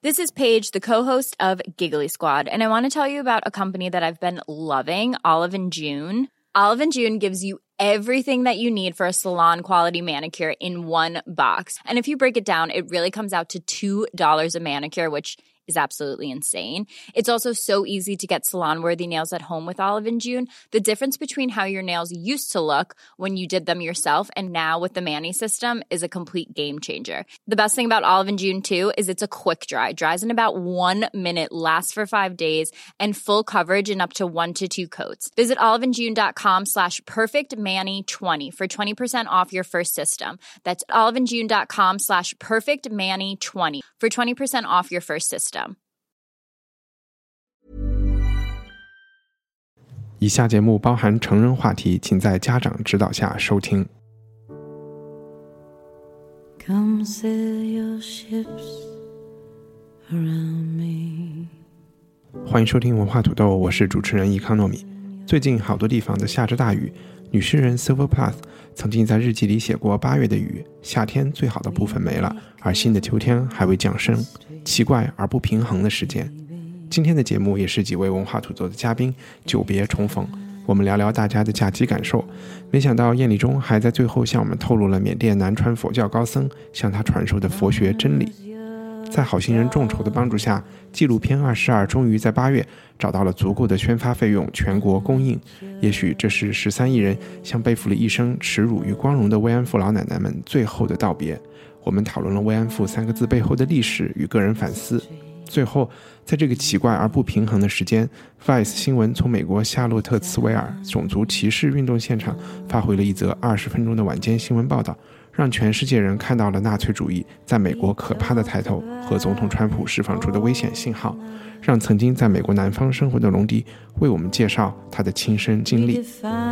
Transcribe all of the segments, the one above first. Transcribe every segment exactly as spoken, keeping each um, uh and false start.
This is Paige, the co-host of Giggly Squad, and I want to tell you about a company that I've been loving, Olive and June. Olive and June gives you everything that you need for a salon-quality manicure in one box. And if you break it down, it really comes out to two dollars a manicure, which is absolutely insane. It's also so easy to get salon-worthy nails at home with Olive and June. The difference between how your nails used to look when you did them yourself and now with the Mani system is a complete game changer. The best thing about Olive and June, too, is it's a quick dry. Dries in about one minute, lasts for five days, and full coverage in up to one to two coats. Visit oliveandjune.com slash perfectmani20 for twenty percent off your first system. That's oliveandjune.com slash perfectmani20 for twenty percent off your first system. 以下节目包含成人话题，请在家长指导下收听。Come sail your ships around me. 欢迎收听文化土豆，我是主持人易康糯米。最近好多地方都下着大雨，女诗人 Silver Plath 曾经在日记里写过八月的雨，夏天最好的部分没了，而新的秋天还未降生，奇怪而不平衡的时间。今天的节目也是几位文化土豆的嘉宾久别重逢，我们聊聊大家的假期感受。没想到燕礼中还在最后向我们透露了缅甸南传佛教高僧向他传授的佛学真理。在好心人众筹的帮助下，纪录片二十二终于在八月找到了足够的宣发费用，全国公映。也许这是十三亿人向背负了一生耻辱与光荣的慰安妇老奶奶们最后的道别。我们讨论了慰安妇三个字背后的历史与个人反思。最后，在这个奇怪而不平衡的时间， Vice 新闻从美国夏洛特茨维尔种族歧视运动现场发回了一则二十分钟的晚间新闻报道，让全世界人看到了纳粹主义在美国可怕的抬头和总统川普释放出的危险信号，让曾经在美国南方生活的龙迪为我们介绍他的亲身经历。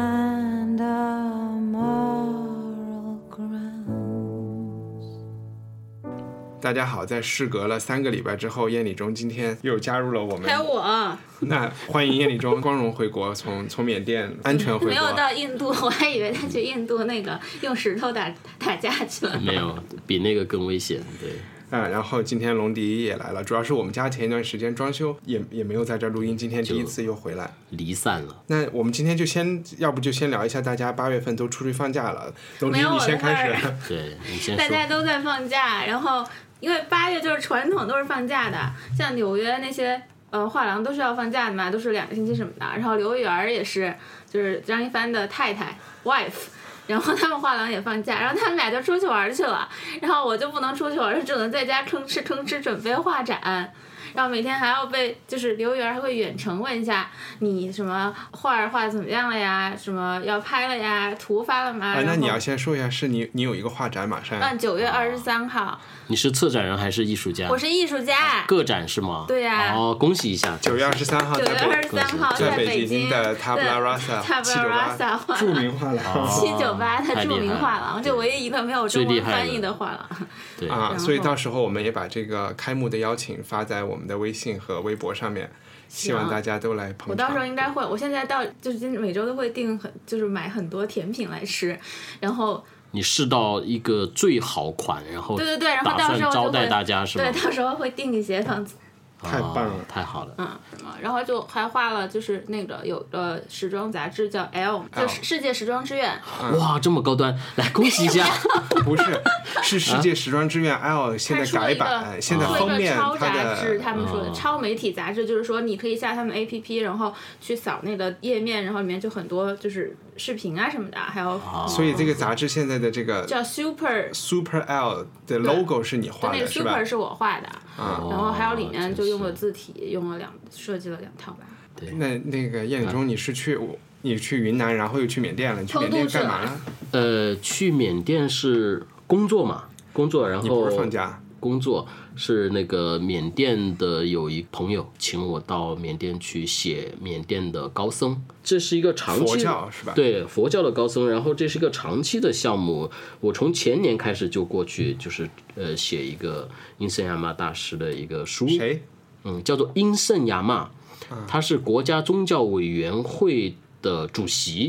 大家好，在事隔了三个礼拜之后，燕礼中今天又加入了我们。 还有我。 那欢迎燕礼中光荣回国，从从缅甸安全回国。 没有到印度，我还以为他去印度那个用石头打打架去了。 没有，比那个更危险。对。 啊，然后今天龙迪也来了，主要是我们家前一段时间装修，也也没有在这录音，今天第一次又回来， 离散了。 那我们今天就先，要不就先聊一下大家八月份都出去放假了。龙迪，你先开始。 对，你先说。 大家都在放假，然后因为八月就是传统都是放假的，像纽约那些呃画廊都是要放假的嘛，都是两个星期什么的。然后刘源也是，就是张一帆的太太 wife。然后他们画廊也放假，然后他们俩就出去玩去了，然后我就不能出去玩，只能在家吭哧吭哧准备画展，然后每天还要被就是刘源还会远程问一下你什么画画怎么样了呀，什么要拍了呀，图发了吗？ 啊，那你要先说一下，是你你有一个画展马上。 嗯，九月二十三号。 你是策展人还是艺术家？ 我是艺术家。 个展是吗？ 对呀、啊。 哦，恭喜一下！ 九月二十三号在北， 九月二十三号在北京的 Tabla Rasa 七九八著名画廊， 七九八它著名画廊，就唯一一个没有中文翻译的画廊。 对啊，所以到时候我们也把这个开幕的邀请发在我们的微信和微博上面。希望大家都来捧场。 我到时候应该会，我现在到就是每周都会订很，就是买很多甜品来吃，然后你试到一个最好款，然后对对对，然后到时候招待大家是吧？ 对，到时候会订一些放子。 太棒了、 哦，太好了。 嗯，然后就还画了，就是那个有个时装杂志叫 L， 就是世界时装之愿。 哇，这么高端，来恭喜一下！ 不是，是世界时装之愿 L 现在改版，现在封面它的超杂志， 它他们说的超媒体杂志，就是说你可以下他们 A P P， 然后去扫那个页面，然后里面就很多就是视频啊什么的，还有。 所以这个杂志现在的这个叫 Super Super L 的 logo 是你画的， 是吧？那个 Super 是我画的，然后还有里面就用了字体，用了两设计了两套吧。 对， 那那个燕礼中，你是去你去云南，然后又去缅甸了，你去缅甸干嘛了？ 呃，去缅甸是工作嘛，工作，然后你不是放假？ 工作是那个缅甸的有一朋友请我到缅甸去写缅甸的高僧，这是一个长期佛教是吧？ 对，佛教的高僧，然后这是一个长期的项目。我从前年开始就过去，就是呃写一个阴盛亚玛大师的一个书， 谁？ 嗯，叫做阴盛亚玛，他是国家宗教委员会的主席。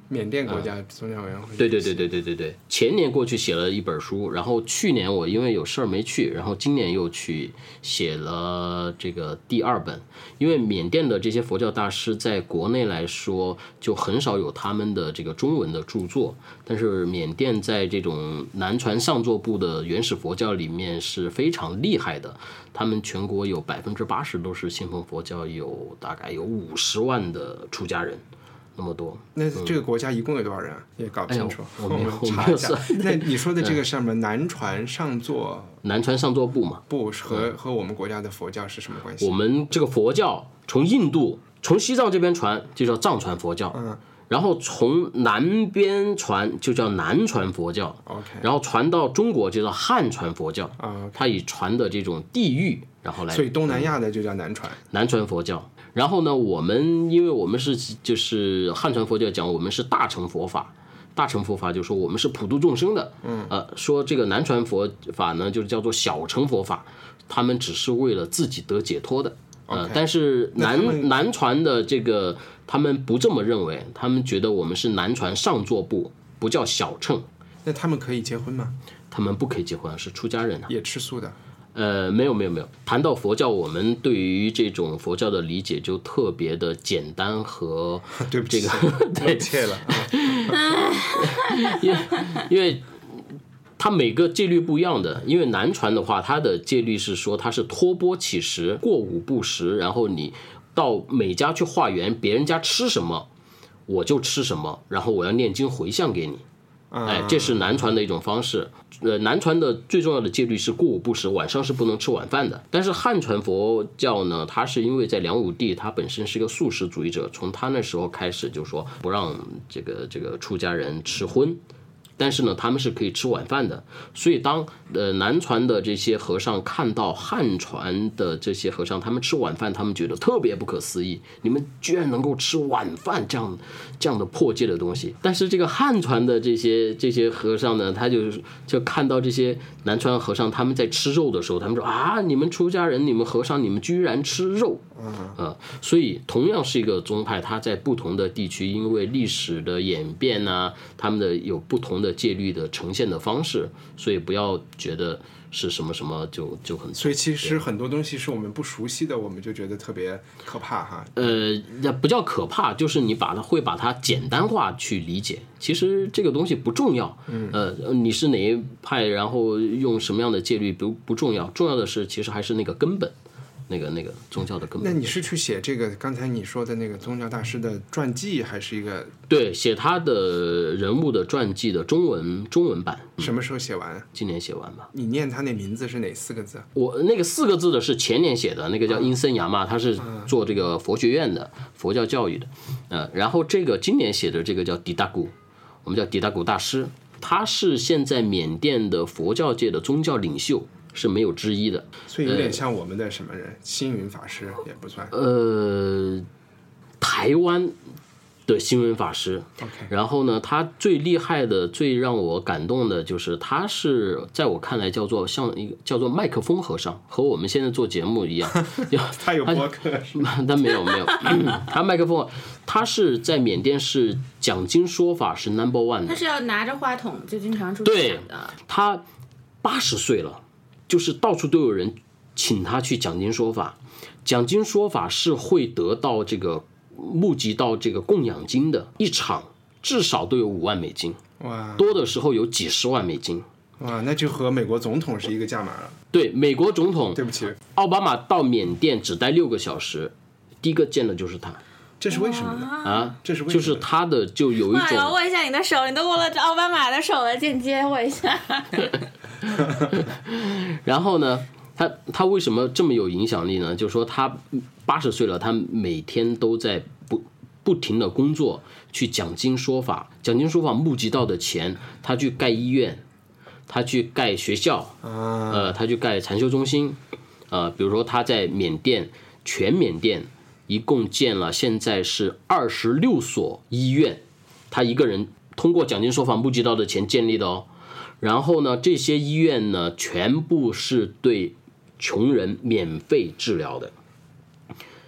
缅甸国家宗教委员会、 嗯、对对对对对对对，前年过去写了一本书，然后去年我因为有事儿没去，然后今年又去写了这个第二本。因为缅甸的这些佛教大师在国内来说就很少有他们的这个中文的著作，但是缅甸在这种南传上座部的原始佛教里面是非常厉害的，他们全国有百分之八十都是信奉佛教，有大概有五十万的出家人。那么多， 那这个国家一共有多少人、啊嗯、也搞不清楚。 哎、我没有， 我们查一下。那你说的这个什么南传上座？ 南传上座部嘛， 部和和我们国家的佛教是什么关系？ 我们这个佛教从印度从西藏这边传就叫藏传佛教， 嗯， 然后从南边传就叫南传佛教 ，OK， 然后传到中国就叫汉传佛教， 啊、okay ， 它以传的这种地域，然后来， 所以东南亚的就叫南传， 南传佛教。然后呢，我们因为我们是就是汉传佛教讲我们是大乘佛法，大乘佛法就说我们是普度众生的， 嗯， 呃，说这个南传佛法呢就叫做小乘佛法，他们只是为了自己得解脱的，呃， okay 但是南南传的这个他们不这么认为，他们觉得我们是南传上座部，不叫小乘。 那他们可以结婚吗？ 他们不可以结婚，是出家人啊， 也吃素的。 呃，没有没有没有。谈到佛教，我们对于这种佛教的理解就特别的简单和对不起， 这个对切了， 因为因为它每个戒律不一样的。因为南传的话，它的戒律是说它是托钵乞食，过午不食，然后你到每家去化缘，别人家吃什么我就吃什么，然后我要念经回向给你。哎，这是南传的一种方式。呃，南传的最重要的戒律是过午不食，晚上是不能吃晚饭的。但是汉传佛教呢，它是因为在梁武帝他本身是个素食主义者，从他那时候开始就说不让这个这个出家人吃荤。但是呢，他们是可以吃晚饭的，所以当呃南传的这些和尚看到汉传的这些和尚他们吃晚饭，他们觉得特别不可思议，你们居然能够吃晚饭这样这样的破戒的东西。但是这个汉传的这些这些和尚呢，他就就看到这些南传和尚他们在吃肉的时候，他们说啊，你们出家人，你们和尚，你们居然吃肉，呃，所以同样是一个宗派，它在不同的地区，因为历史的演变啊，他们的有不同的戒律的呈现的方式，所以不要觉得是什么什么就就很。 所以其实很多东西是我们不熟悉的，我们就觉得特别可怕哈。 呃，不叫可怕，就是你把它会把它简单化去理解。其实这个东西不重要，呃，你是哪一派，然后用什么样的戒律不不重要，重要的是其实还是那个根本。那个那个宗教的根本。 那你是去写这个刚才你说的那个宗教大师的传记，还是一个？ 对，写他的人物的传记的中文中文版。 什么时候写完？ 今年写完吧。 你念他那名字是哪四个字？ 我那个四个字的是前年写的，那个叫阴森牙嘛，他是做这个佛学院的佛教教育的，呃，然后这个今年写的这个叫迪达古，我们叫迪达古大师，他是现在缅甸的佛教界的宗教领袖。是没有之一的， 所以有点像我们的什么人，呃、星云法师也不算。 呃，台湾的星云法师。 Okay. 然后呢，他最厉害的、最让我感动的就是，他是在我看来叫做像一个叫做麦克风和尚，和我们现在做节目一样。 他有播客是吗？ 他没有没有，他麦克风，他是在缅甸是讲经说法是 number one 的。 他是要拿着话筒就经常出去讲的。 他八十岁了。就是到处都有人请他去讲经说法，讲经说法是会得到这个募集到这个供养金的，一场至少都有五万美金， 哇， 多的时候有几十万美金， 哇，那就和美国总统是一个价码了。 对，美国总统， 对不起， 奥巴马到缅甸只待六个小时，第一个见的就是他。 这是为什么呢？ 啊， 这是为什么？ 就是他的就有一种， 握一下你的手，你都握了奥巴马的手了，间接握一下。 然后呢，他他为什么这么有影响力呢？就是说他八十岁了，他每天都在不不停的工作，去讲经说法，讲经说法募集到的钱，他去盖医院，他去盖学校， 啊、 呃，他去盖禅修中心，呃，比如说他在缅甸，全缅甸一共建了，现在是二十六所医院，他一个人通过讲经说法募集到的钱建立的哦。然后呢，这些医院呢，全部是对穷人免费治疗的。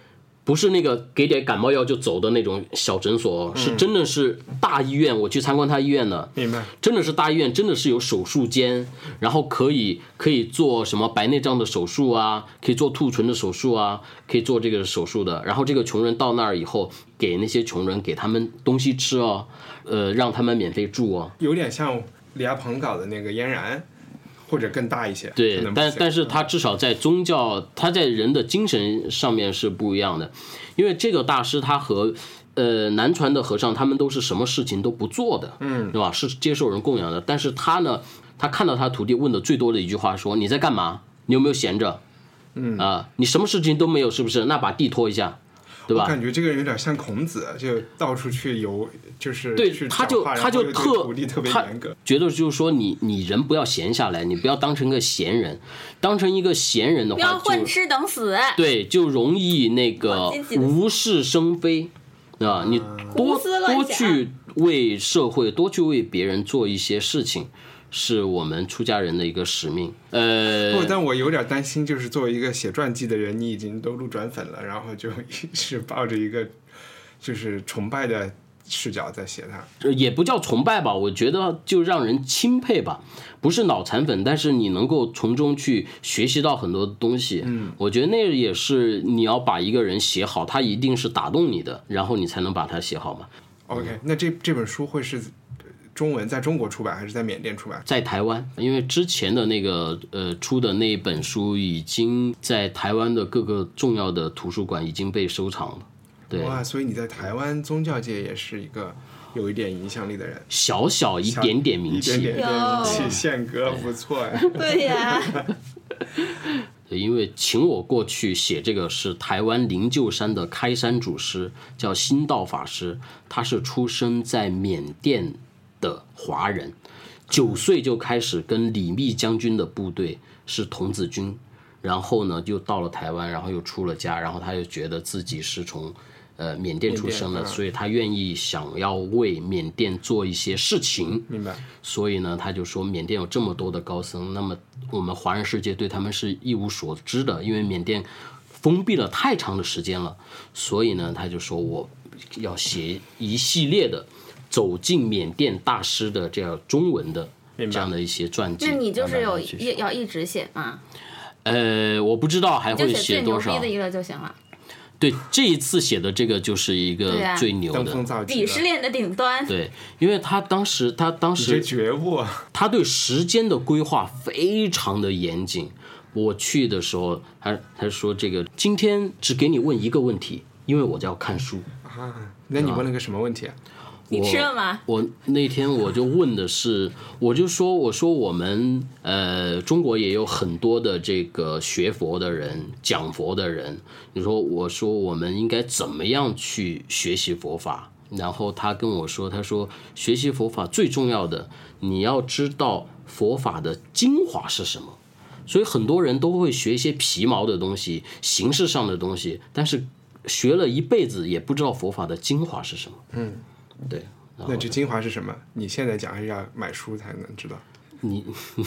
不是那个给点感冒药就走的那种小诊所，是真的是大医院。我去参观他医院的， 明白？ 真的是大医院，真的是有手术间，然后可以可以做什么白内障的手术啊，可以做兔唇的手术啊，可以做这个手术的。然后这个穷人到那儿以后，给那些穷人给他们东西吃哦，呃，让他们免费住哦， 有点像李亚鹏搞的那个嫣然。或者更大一些， 对，但但是他至少在宗教，他在人的精神上面是不一样的，因为这个大师他和呃南传的和尚他们都是什么事情都不做的，嗯，对吧？是接受人供养的，但是他呢，他看到他徒弟问的最多的一句话说：“你在干嘛？你有没有闲着？嗯啊、呃，你什么事情都没有，是不是？那把地拖一下。”对吧？ 我感觉这个人有点像孔子，就到处去游，就是对， 去他就他就特徒弟特别严格， 觉得就是说你你人不要闲下来，你不要当成个闲人，当成一个闲人的话， 不要混吃等死。 对，就容易那个无事生非，啊，你多多去为社会，多去为别人做一些事情。是我们出家人的一个使命。呃， 不，但我有点担心，就是作为一个写传记的人，你已经都路转粉了，然后就一直抱着一个就是崇拜的视角在写它。 也不叫崇拜吧，我觉得就让人钦佩吧，不是脑残粉，但是你能够从中去学习到很多东西。嗯，我觉得那也是你要把一个人写好，他一定是打动你的，然后你才能把他写好嘛。 OK， 那这这本书会是中文在中国出版还是在缅甸出版？ 在台湾，因为之前的那个呃出的那本书已经在台湾的各个重要的图书馆已经被收藏了。对， 哇，所以你在台湾宗教界也是一个有一点影响力的人， 小小一点点名气， 一点点名气，宪哥不错哎。 对呀。 因为请我过去写这个是台湾灵鹫山的开山祖师，叫新道法师，他是出生在缅甸的华人，九岁就开始跟李密将军的部队是童子军，然后呢就到了台湾，然后又出了家，然后他又觉得自己是从呃缅甸出生的，所以他愿意想要为缅甸做一些事情。 明白。 所以呢，他就说缅甸有这么多的高僧，那么我们华人世界对他们是一无所知的，因为缅甸封闭了太长的时间了，所以呢，他就说我要写一系列的走进缅甸大师的这样中文的这样的一些传记。 那你就是有要一直写吗？ 呃，我不知道还会写多少。 就写最牛逼的一个就行了。 对，这一次写的这个就是一个最牛的， 鄙视链的顶端。 对，因为他当时他当时觉悟啊， 他对时间的规划非常的严谨。我去的时候，他他说这个今天只给你问一个问题，因为我就要看书啊。那你问了个什么问题啊？ 你吃了吗？ 我那天我就问的是，我就说我说我们呃中国也有很多的这个学佛的人、讲佛的人，你说我说我们应该怎么样去学习佛法？然后他跟我说，他说学习佛法最重要的，你要知道佛法的精华是什么。所以很多人都会学一些皮毛的东西、形式上的东西，但是学了一辈子也不知道佛法的精华是什么。嗯。对， 那这精华是什么？你现在讲还是要买书才能知道？ 你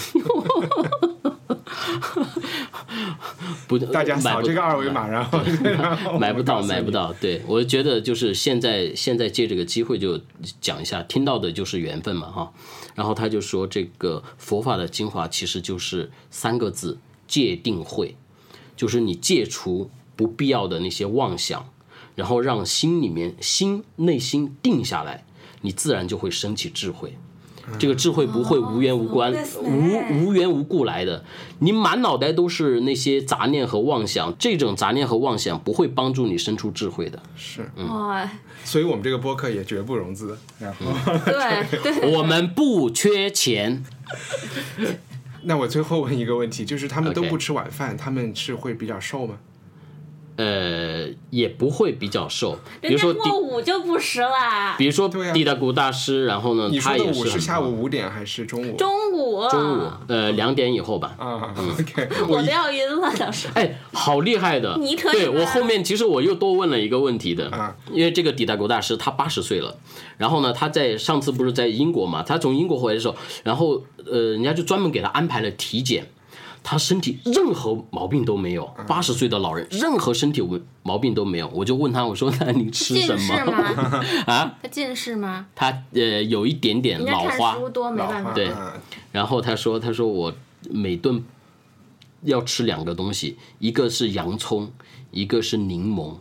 不， 大家扫这个二维码，然后买不到，买不到。对，我觉得就是现在，现在借这个机会就讲一下，听到的就是缘分嘛，哈。然后他就说，这个佛法的精华其实就是三个字：戒定慧，就是你戒除不必要的那些妄想。然后让心里面心内心定下来，你自然就会升起智慧。这个智慧不会无缘无关、哦、无无缘无故来的。你满脑袋都是那些杂念和妄想，这种杂念和妄想不会帮助你生出智慧的。 是， 嗯， 所以我们这个播客也绝不融资。然后， 嗯、对对， 我们不缺钱。 那我最后问一个问题，就是他们都不吃晚饭， okay. 他们是会比较瘦吗？ 呃，也不会比较瘦，比如说过午就不食了。 比如说地达古大师，然后呢， 你说的午是下午五点还是中午？ 中午， 中午，呃，两点以后吧。 啊、嗯、，OK， 我都要晕了，当时。 哎，好厉害的！ 你可以。 对，我后面其实我又多问了一个问题的， 啊、 因为这个地达古大师他八十岁了，然后呢，他在上次不是在英国嘛，他从英国回来的时候，然后呃，人家就专门给他安排了体检。 他身体任何毛病都没有，八十岁的老人任何身体毛病都没有。我就问他，我说那你吃什么？ 近视吗？ 啊？ 他近视吗？ 他呃有一点点老花， 人家看书多没办法。 对，然后他说他说我每顿要吃两个东西，一个是洋葱，一个是柠檬。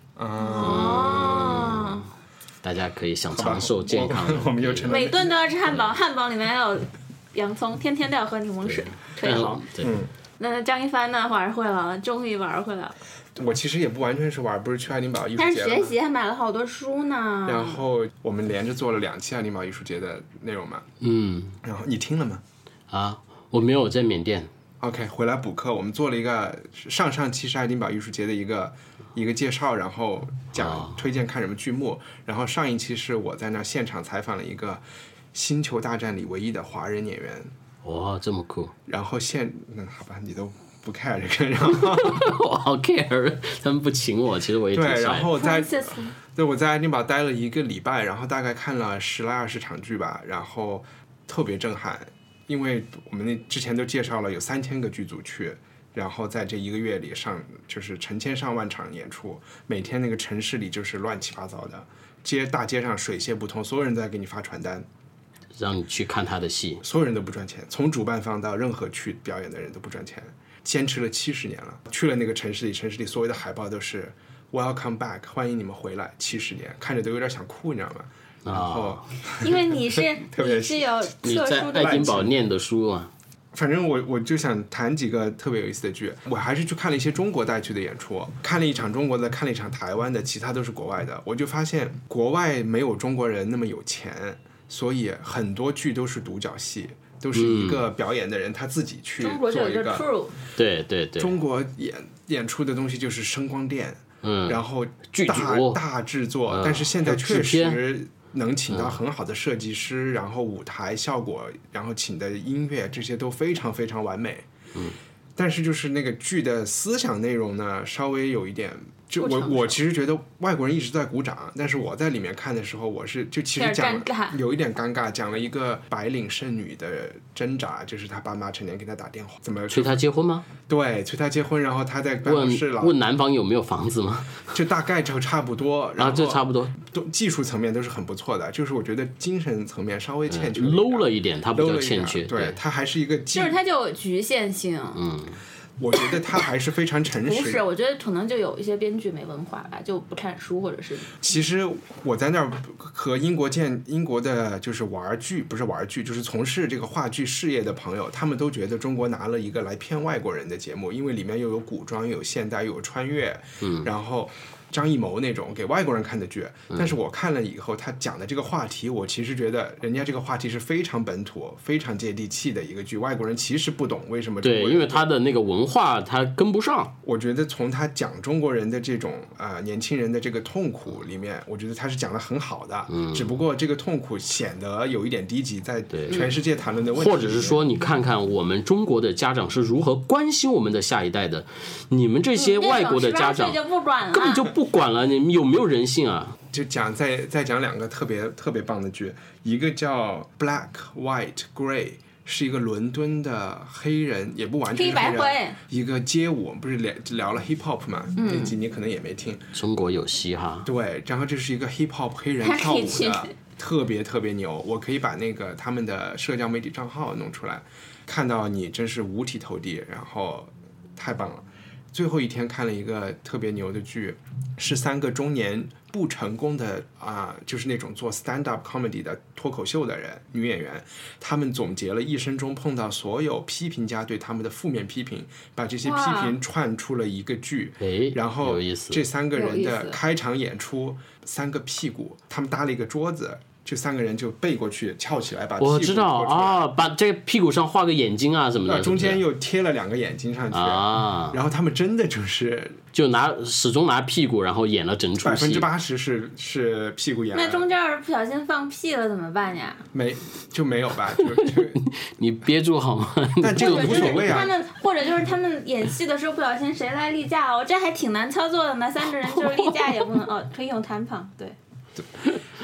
哦， 大家可以想长寿健康， 我们就成了每顿都要吃汉堡，汉堡里面要有洋葱，天天都要喝柠檬水，特别好。 对， 那张一帆呢？玩会了，终于玩会了。 我其实也不完全是玩，不是去爱丁堡艺术节， 但是学习还买了好多书呢。 然后我们连着做了两期爱丁堡艺术节的内容嘛。 嗯。 然后你听了吗？ 啊，我没有在缅甸。 OK， 回来补课。我们做了一个上上期是爱丁堡艺术节的一个一个介绍，然后讲推荐看什么剧目。然后上一期是我在那现场采访了一个《星球大战》里唯一的华人演员。 哇，这么酷！ 然后现嗯，好吧，你都不 care 这个，然后我好 care， 他们不请我，其实我也挺帅。 对，然后在对我在爱丁堡待了一个礼拜，然后大概看了十来二十场剧吧，然后特别震撼。因为我们那之前都介绍了有三千个剧组去，然后在这一个月里上就是成千上万场演出，每天那个城市里就是乱七八糟的，街大街上水泄不通，所有人都在给你发传单， 让你去看他的戏， 所有人都不赚钱，从主办方到任何去表演的人都不赚钱，坚持了七十年了。去了那个城市里，城市里所有的海报都是 Welcome back， 欢迎你们回来，七十年，看着都有点想哭，你知道吗？然后， 因为你是你是有你在爱丁堡念的书啊。 反正我我就想谈几个特别有意思的剧，我还是去看了一些中国带去的演出，看了一场中国的，看了一场台湾的，其他都是国外的。我就发现国外没有中国人那么有钱，所以很多剧都是独角戏，都是一个表演的人、嗯、他自己去做一个。 对对对。 中国演演出的东西就是声光电，嗯，然后大大制作、嗯，但是现在确实。能请到很好的设计师、嗯、然后舞台效果，然后请的音乐，这些都非常非常完美。嗯，但是就是那个剧的思想内容呢，稍微有一点，就我我其实觉得外国人一直在鼓掌，但是我在里面看的时候，我是就其实讲有一点尴尬，讲了一个白领剩女的挣扎，就是她爸妈成天给她打电话，怎么催她结婚吗？ 对，催她结婚，然后她在办公室问问男方有没有房子吗？ 就大概就差不多，然后这差不多， 都技术层面都是很不错的，就是我觉得精神层面稍微欠缺、 嗯、low 了一点，它比较欠缺， 对，对它还是一个就是它就有局限性， 嗯。 我觉得他还是非常诚实。 不是，我觉得可能就有一些编剧没文化吧，就不看书或者是。 其实我在那儿和英国见英国的，就是玩剧，不是玩剧，就是从事这个话剧事业的朋友，他们都觉得中国拿了一个来骗外国人的节目，因为里面又有古装，又有现代，又有穿越，嗯，然后。张艺谋那种给外国人看的剧，但是我看了以后，他讲的这个话题，我其实觉得人家这个话题是非常本土、非常接地气的一个剧，外国人其实不懂为什么中国人。 对，因为他的那个文化他跟不上。 我觉得从他讲中国人的这种啊、呃、年轻人的这个痛苦里面，我觉得他是讲得很好的，嗯，只不过这个痛苦显得有一点低级，在全世界谈论的问题， 或者是说，你看看我们中国的家长是如何关心我们的下一代的，你们这些外国的家长根本就不管了，你们有没有人性啊？ 就讲再再讲两个特别特别棒的剧，一个叫 Black White Grey， 是一个伦敦的黑人，也不完全是黑人，黑白灰，一个街舞，不是聊聊了 hip hop 嘛？嗯，那集你可能也没听。 中国有嘻哈。 对，然后这是一个 hip hop 黑人跳舞的，特别特别牛。我可以把那个他们的社交媒体账号弄出来，看到你真是五体投地，然后太棒了。最后一天看了一个特别牛的剧，是三个中年不成功的啊、呃，就是那种做 stand up comedy 的脱口秀的人，女演员，他们总结了一生中碰到所有批评家对他们的负面批评，把这些批评串出了一个剧，然后这三个人的开场演出，三个屁股，他们搭了一个桌子。就三个人就背过去翘起来把屁股我知道啊，把这屁股上画个眼睛啊什么的， 中间又贴了两个眼睛上去啊，然后他们真的就是就拿始终拿屁股然后演了整出戏， 百分之八十是是屁股演了。 那中间不小心放屁了怎么办呀？ 没就没有吧，就就你憋住好吗？ 但这个无所谓啊。 他们或者就是他们演戏的时候不小心谁来例假了，我这还挺难操作的呢，三个人就是例假也不能哦，可以用弹簧，对。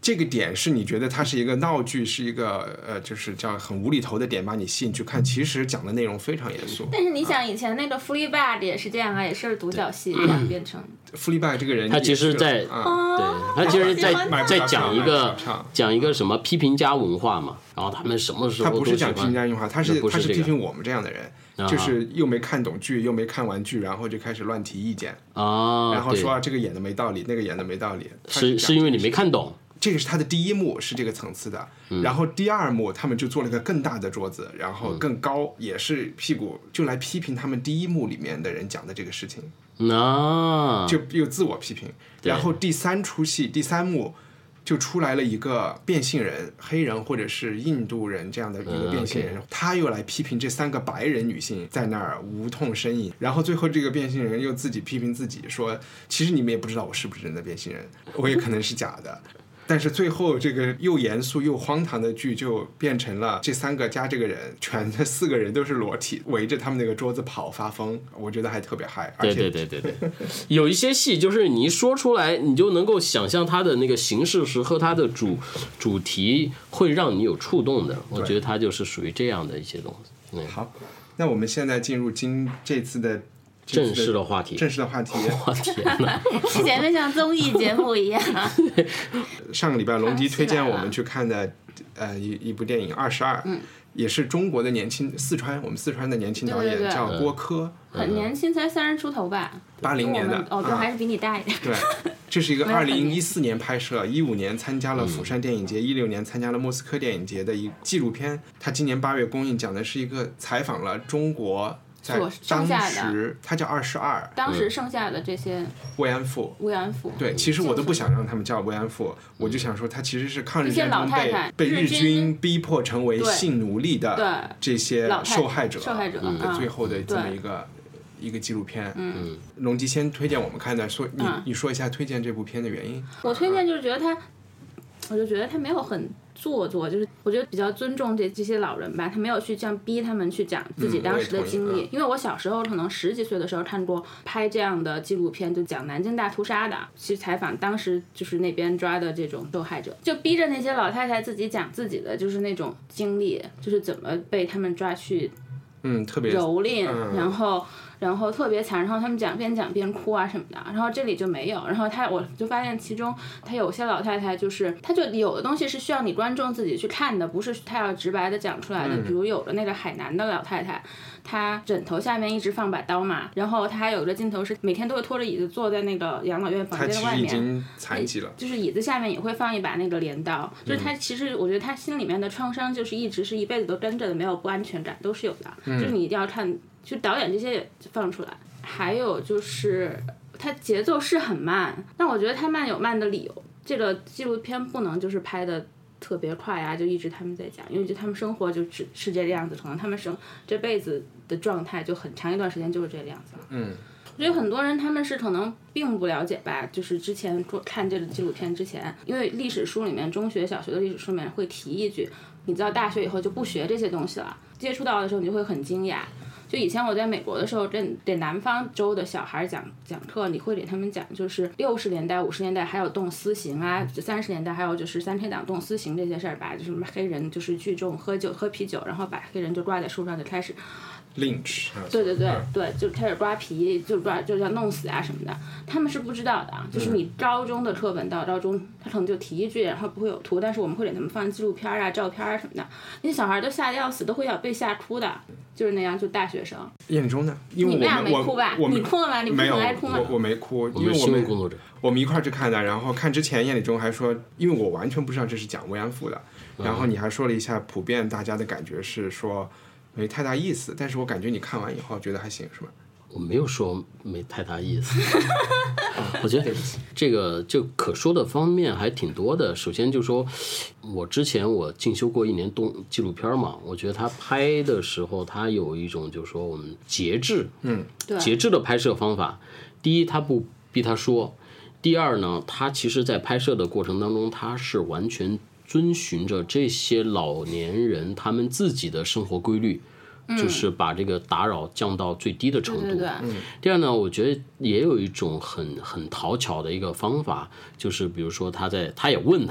这个点是你觉得它是一个闹剧，是一个呃，就是叫很无厘头的点，把你吸引去看。其实讲的内容非常严肃。 但是你想，以前那个 Fleabag 也是这样啊，也是独角戏这样变成。 Fleabag 这个人， 他其实在， 啊、 对，他其实在在讲一个唱讲一个什么批评家文化嘛，然后他们什么时候他不是讲批评家文化，他是他是批评我们这样的人。就是又没看懂剧，又没看完剧，然后就开始乱提意见啊， 然后说、啊、这个演的没道理，那个演的没道理， 是是因为你没看懂。 这个是他的第一幕是这个层次的、嗯、然后第二幕他们就做了一个更大的桌子，然后更高、嗯、也是屁股，就来批评他们第一幕里面的人讲的这个事情、 啊、 就又自我批评。然后第三出戏第三幕就出来了一个变性人，黑人或者是印度人这样的一个变性人、嗯 okay. 他又来批评这三个白人女性在那儿无痛呻吟，然后最后这个变性人又自己批评自己说，其实你们也不知道我是不是真的变性人，我也可能是假的。但是最后这个又严肃又荒唐的剧就变成了这三个加这个人，全这四个人都是裸体围着他们那个桌子跑发疯，我觉得还特别嗨。 对对对对对，有一些戏就是你一说出来，你就能够想象它的那个形式是和它的主主题会让你有触动的，我觉得它就是属于这样的一些东西。嗯、 好，那我们现在进入今这次的。 正式的话题， 正式的话题， 我天哪！ 前面像综艺节目一样。 上个礼拜龙迪推荐我们去看的，呃，一一部电影《二十二》，也是中国的年轻四川，我们四川的年轻导演， 对对对， 叫郭柯， 很年轻，才三十出头吧， 八零年的， 哦，就还是比你大一点。 对，这是一个二零一四年拍摄，一五年参加了釜山电影节，一六年参加了莫斯科电影节的一纪录片。他今年八月公映，讲的是一个采访了中国。在当时他叫二十二， 当时剩下的这些慰安妇， 慰安妇， 对，其实我都不想让他们叫慰安妇，我就想说他其实是抗日战争被太太被日军逼迫成为性奴隶的这些受害者受害者的最后的这么一个一个纪录片。嗯，龙吉先推荐我们看的，说你你说一下推荐这部片的原因。 我推荐就是觉得他，我就觉得他没有很。做作，就是我觉得比较尊重这这些老人吧，他没有去这样逼他们去讲自己当时的经历、嗯、因为我小时候可能十几岁的时候看过拍这样的纪录片，就讲南京大屠杀的，去采访当时就是那边抓的这种受害者，就逼着那些老太太自己讲自己的就是那种经历，就是怎么被他们抓去嗯特别蹂躏、 嗯、 然后然后特别惨，然后他们讲边讲边哭啊什么的，然后这里就没有，然后他我就发现其中他有些老太太就是他就有的东西是需要你观众自己去看的，不是他要直白的讲出来的、嗯、比如有的那个海南的老太太，她枕头下面一直放把刀嘛，然后她还有一个镜头是每天都会拖着椅子坐在那个养老院房间的外面， 她其实已经残疾了， 就是椅子下面也会放一把那个镰刀，就是她其实我觉得她心里面的创伤就是一直是一辈子都跟着的，没有不安全感都是有的、嗯、就是你一定要看，就导演这些也放出来。还有就是它节奏是很慢，但我觉得它慢有慢的理由，这个纪录片不能就是拍的特别快啊，就一直他们在讲，因为就他们生活就只是这个样子，可能他们生这辈子的状态就很长一段时间就是这个样子。 嗯， 我觉得很多人他们是可能并不了解吧，就是之前看这个纪录片之前，因为历史书里面中学小学的历史书里面会提一句，你到大学以后就不学这些东西了，接触到的时候你就会很惊讶。就以前我在美国的时候，给给南方州的小孩讲讲课，你会给他们讲，就是六十年代、五十年代还有动私刑啊，三十年代还有就是三天党动私刑这些事儿吧，就是什么黑人就是聚众喝酒喝啤酒，然后把黑人就挂在树上就开始。 lynch 对对对对，就开始刮皮，就刮就叫弄死啊什么的，他们是不知道的，就是你高中的课本到高中，他可能就提一句，然后不会有图，但是我们会给他们放纪录片啊、照片啊什么的，那些小孩都吓得要死，都会要被吓哭的，就是那样，就大学生。 眼中呢？因为我们你们俩没哭吧？ 我你哭了吗？你不是很爱哭吗？ 我我没哭，因为我们工作者， 我们一块儿去看的，然后看之前燕礼中还说，因为我完全不知道这是讲慰安妇的，然后你还说了一下，普遍大家的感觉是说。没太大意思，但是我感觉你看完以后觉得还行，是吧？ 我没有说没太大意思，我觉得这个就可说的方面还挺多的。首先就说，我之前我进修过一年动纪录片嘛，我觉得他拍的时候，他有一种就是说我们节制， 嗯， 节制的拍摄方法。第一，他不逼他说；第二呢，他其实在拍摄的过程当中，他是完全遵循着这些老年人他们自己的生活规律，嗯、就是把这个打扰降到最低的程度。 对对对嗯、 第二呢，我觉得也有一种很很讨巧的一个方法，就是比如说他在他也问他，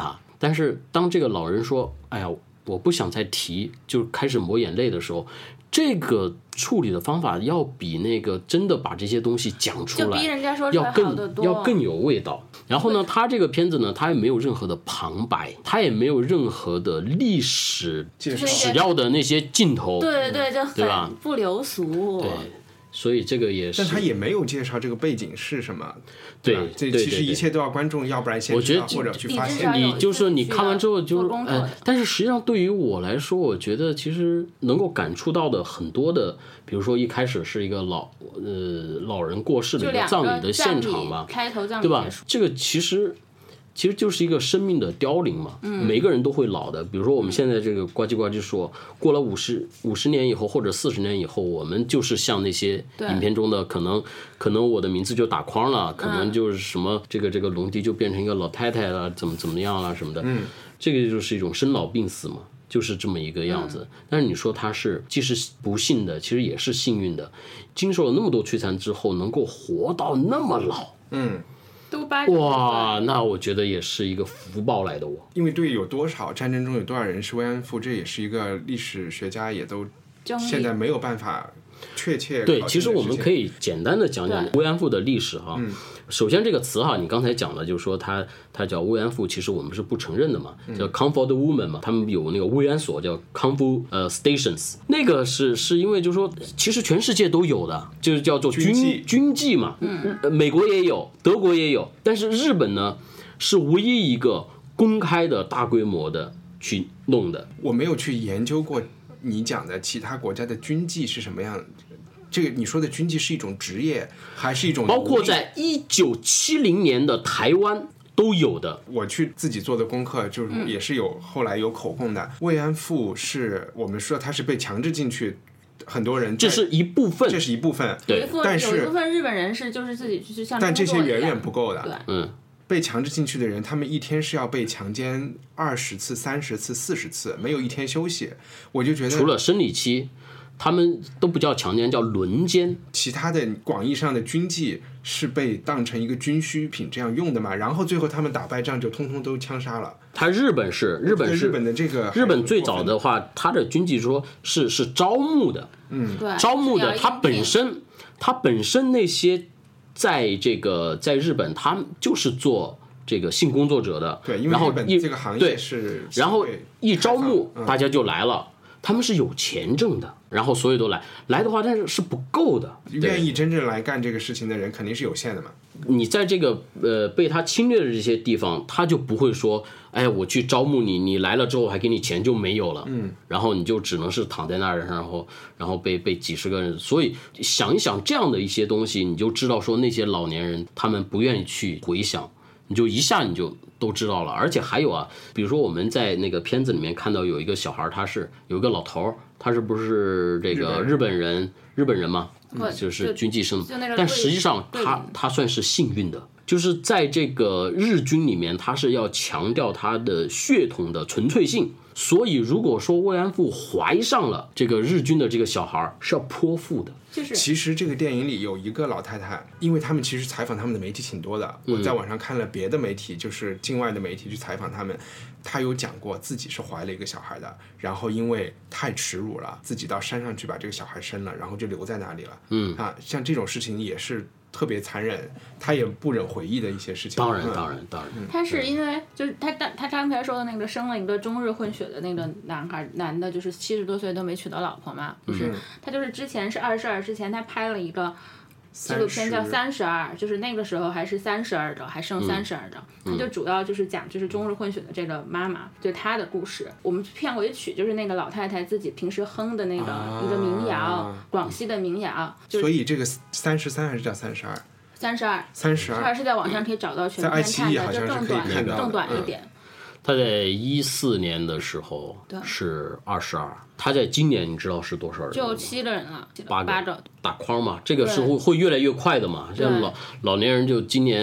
但是当这个老人说哎呀我不想再提，就开始抹眼泪的时候，这个处理的方法要比那个真的把这些东西讲出来， 就逼人家说出来要好得多， 更要更有味道。然后呢，他这个片子呢，他也没有任何的旁白，他也没有任何的历史史料的那些镜头， 对对对，就对吧？ 很不流俗。 对，所以这个也是， 但他也没有介绍这个背景是什么。 对， 这其实一切都要观众要不然先知道或者去发现。 你就是你看完之后就呃， 但是实际上对于我来说，我觉得其实能够感触到的很多的，比如说一开始是一个老呃老人过世的一个葬礼的现场嘛， 开头葬礼对吧？这个其实。其实就是一个生命的凋零嘛，嗯、每个人都会老的。比如说我们现在这个呱唧呱唧说，过了五十五十年以后或者四十年以后，我们就是像那些影片中的可能可能我的名字就打框了，可能就是什么这个这个龙迪就变成一个老太太了，怎么怎么样了什么的。嗯，这个就是一种生老病死嘛，就是这么一个样子。嗯、但是你说他是既是不幸的，其实也是幸运的，经受了那么多摧残之后，能够活到那么老。 嗯。 哇，那我觉得也是一个福报来的我。 因为对有多少战争中有多少人是慰安妇，这也是一个历史学家也都现在没有办法确切。 对，其实我们可以简单的讲讲慰安妇的历史哈。嗯、首先这个词哈，你刚才讲的就是说它它叫慰安妇，其实我们是不承认的嘛，叫 comfort woman 嘛，他们有那个慰安所叫 comfort 呃 stations， 那个是是因为就是说其实全世界都有的，就是叫做军军军纪嘛，嗯，美国也有，德国也有，但是日本呢是唯一一个公开的大规模的去弄的。 我没有去研究过你讲的其他国家的军纪是什么样的。这个你说的军纪是一种职业还是一种？ 包括在一九七零年的台湾都有的。 我去自己做的功课，就是也是有、嗯、后来有口供的。慰安妇是我们说它是被强制进去，很多人这是一部分， 这是一部分。 对， 但是有一部分日本人是就是自己去像， 但这些远远不够的。 对， 嗯。 被强制进去的人，他们一天是要被强奸二十次、三十次、四十次，没有一天休息。我就觉得， 除了生理期，他们都不叫强奸，叫轮奸。 其他的广义上的军纪是被当成一个军需品这样用的嘛？然后最后他们打败仗就通通都枪杀了。 他日本是日本是日本的这个日本最早的话，他的军纪说是是招募的， 嗯， 对， 招募的，他本身他本身那些。在这个在日本，他们就是做这个性工作者的， 对，因为日本这个行业是， 然后一招募、嗯、大家就来了，他们是有钱挣的，然后所有都来来的话，但是是不够的， 愿意真正来干这个事情的人肯定是有限的嘛。 你在这个呃被他侵略的这些地方，他就不会说，哎，我去招募你，你来了之后还给你钱就没有了， 嗯， 然后你就只能是躺在那儿，然后然后被被几十个人，所以想一想这样的一些东西，你就知道说那些老年人他们不愿意去回想，你就一下你就都知道了。而且还有啊，比如说我们在那个片子里面看到有一个小孩，他是有一个老头，他是不是这个日本人？日本人吗？就是军纪生，但实际上他他算是幸运的，就是在这个日军里面，他是要强调他的血统的纯粹性，所以如果说慰安妇怀上了这个日军的这个小孩，是要剖腹的。 就是其实这个电影里有一个老太太，因为他们其实采访他们的媒体挺多的，我在网上看了别的媒体，就是境外的媒体去采访他们，她有讲过自己是怀了一个小孩的，然后因为太耻辱了，自己到山上去把这个小孩生了，然后就留在那里了。 嗯啊，像这种事情也是特别残忍，他也不忍回忆的一些事情。 当然，当然，当然。 他是因为就是他他刚才说的那个生了一个中日混血的那个男孩男的，就是七十多岁都没娶到老婆嘛，不是、嗯、他就是之前是二十二之前他拍了一个纪录片叫《三十二》，就是那个时候还是三十二的，还剩三十二的，他、嗯、就主要就是讲就是中日混血的这个妈妈，就她的故事。我们片尾曲就是那个老太太自己平时哼的那个、啊、一个民谣，广西的民谣。就是、 所以这个三十三还是叫三十二？ 三十二， 三十二， 二是在网上可以找到全片看的，就更短，更短一点。 他在一四年的时候是二十二，他在今年你知道是多少人？ 就七个人了， 八个打框嘛，这个是会会越来越快的嘛。像老老年人就今年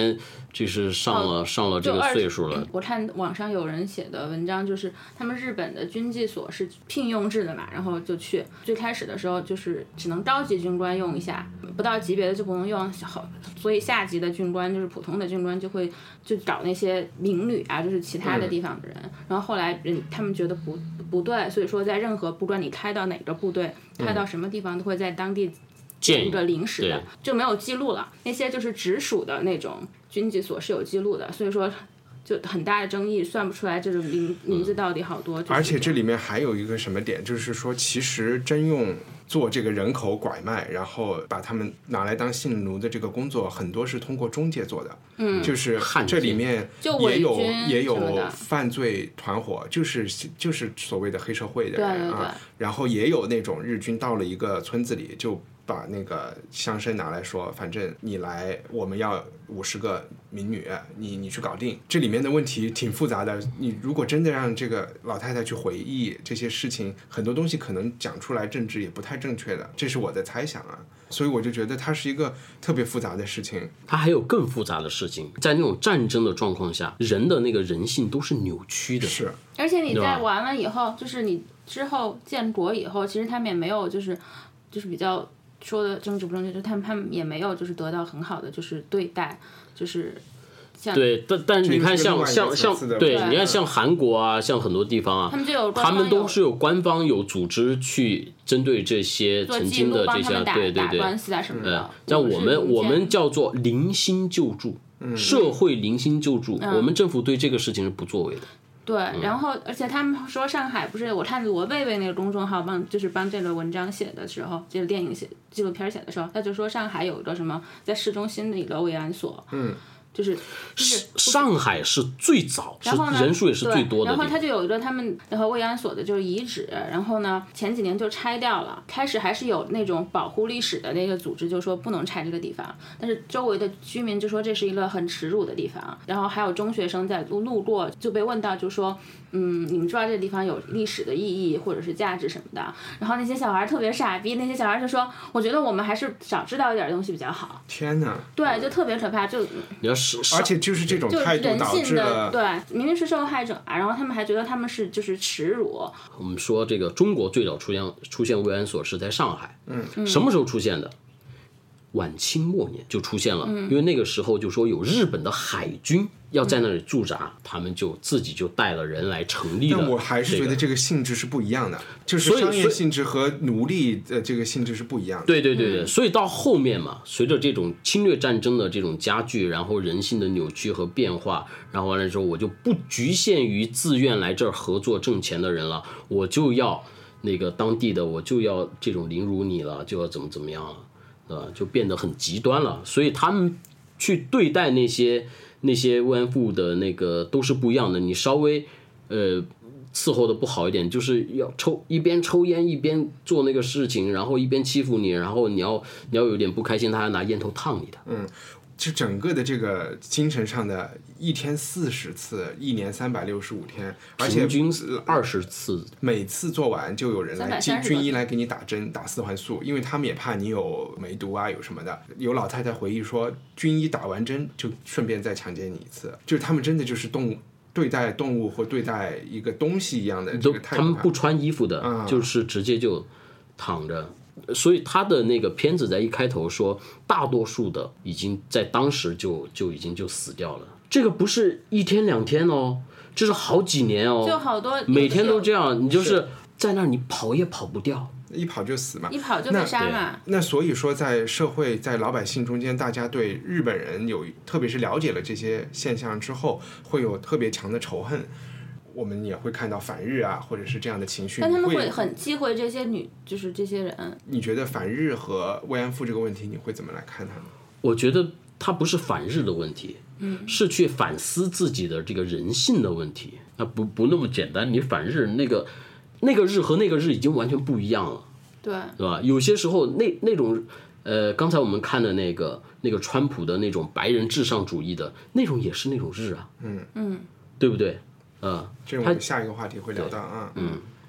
这是上了、 哦、 上了这个岁数了。 我看网上有人写的文章，就是他们日本的军纪所是聘用制的嘛，然后就去最开始的时候就是只能高级军官用一下，不到级别的就不能用，所以下级的军官就是普通的军官就会就找那些民旅啊，就是其他的地方的人。嗯、然后后来人他们觉得不不对，所以说在任何不管你开到哪个部队，开到什么地方都会在当地建一个临时的，就没有记录了。那些就是直属的那种军纪所是有记录的，所以说就很大的争议，算不出来这种名名字到底好多。 而且这里面还有一个什么点，就是说其实征用做这个人口拐卖，然后把他们拿来当性奴的这个工作，很多是通过中介做的。嗯，就是这里面也有也有犯罪团伙，就是就是所谓的黑社会的人啊， 对对对， 然后也有那种日军到了一个村子里就把那个乡绅拿来说，反正你来，我们要五十个民女，你你去搞定。这里面的问题挺复杂的。你如果真的让这个老太太去回忆这些事情，很多东西可能讲出来政治也不太正确的，这是我的猜想啊。所以我就觉得它是一个特别复杂的事情。 它还有更复杂的事情，在那种战争的状况下，人的那个人性都是扭曲的。 是， 而且你在完了以后，就是你之后建国以后，其实他们也没有就是就是比较。说的政治不正确，就他们他们也没有就是得到很好的就是对待，就是像对，但但是你看像像像对，你看像韩国啊，像很多地方啊， 他们就有他们都是有官方有组织去针对这些曾经的这些对对对官司啊什么的。 像我们我们叫做零星救助，嗯、社会零星救助、嗯，我们政府对这个事情是不作为的。 对，然后而且他们说上海不是我看罗贝贝那个公众号帮就是帮这个文章写的时候，这个电影写纪录片写的时候，他就说上海有一个什么在市中心的一个慰安所，嗯，就是就是上海是最早， 然后呢人数也是最多的， 然后他就有一个他们然后慰安所的就是遗址，然后呢前几年就拆掉了，开始还是有那种保护历史的那个组织就说不能拆这个地方，但是周围的居民就说这是一个很耻辱的地方，然后还有中学生在路过就被问到就说嗯，你们知道这个地方有历史的意义或者是价值什么的，然后那些小孩特别傻逼，那些小孩就说我觉得我们还是少知道一点东西比较好。 天哪， 对，就特别可怕，就你要是而且就是这种态度导致了， 对，明明是受害者啊，然后他们还觉得他们是就是耻辱。 我们说这个中国最早出现出现慰安所是在上海，嗯，什么时候出现的？晚清末年就出现了、嗯、因为那个时候就说有日本的海军要在那里驻扎、嗯、他们就自己就带了人来成立了、这个、 但我还是觉得这个性质是不一样的，就是商业性质和奴隶的这个性质是不一样的。 对对对对、嗯、所以到后面嘛，随着这种侵略战争的这种加剧，然后人性的扭曲和变化，然后完了之后我就不局限于自愿来这儿合作挣钱的人了，我就要那个当地的我就要这种凌辱你了，就要怎么怎么样了，呃，就变得很极端了，所以他们去对待那些那些慰安妇的那个都是不一样的。你稍微呃伺候的不好一点，就是要抽一边抽烟一边做那个事情，然后一边欺负你，然后你要你要有点不开心，他还拿烟头烫你的。 嗯，就整个的这个精神上的，一天四十次，一年三百六十五天，而且平均二十次， 每次做完就有人来军军医来给你打针打四环素，因为他们也怕你有梅毒啊有什么的。有老太太回忆说，军医打完针就顺便再强奸你一次，就是他们真的就是动物对待动物或对待一个东西一样的这个态度。 他们不穿衣服的、嗯，就是直接就躺着。所以他的那个片子在一开头说，大多数的已经在当时就就已经就死掉了。这个不是一天两天哦，这是好几年哦， 就好多每天都这样，你就是在那儿你跑也跑不掉， 一跑就死嘛， 一跑就被杀嘛。 那, 那所以说，在社会在老百姓中间，大家对日本人有，特别是了解了这些现象之后，会有特别强的仇恨。我们也会看到反日啊，或者是这样的情绪。 但他们会很忌讳这些女，就是这些人。 你觉得反日和慰安妇这个问题，你会怎么来看它呢？ 我觉得它不是反日的问题，嗯，是去反思自己的这个人性的问题。那不不那么简单，你反日那个那个日和那个日已经完全不一样了， 对， 对吧？有些时候那那种呃，刚才我们看的那个那个川普的那种白人至上主义的那种，也是那种日啊， 嗯嗯， 对不对？呃， 这我们下一个话题会聊到啊， 嗯，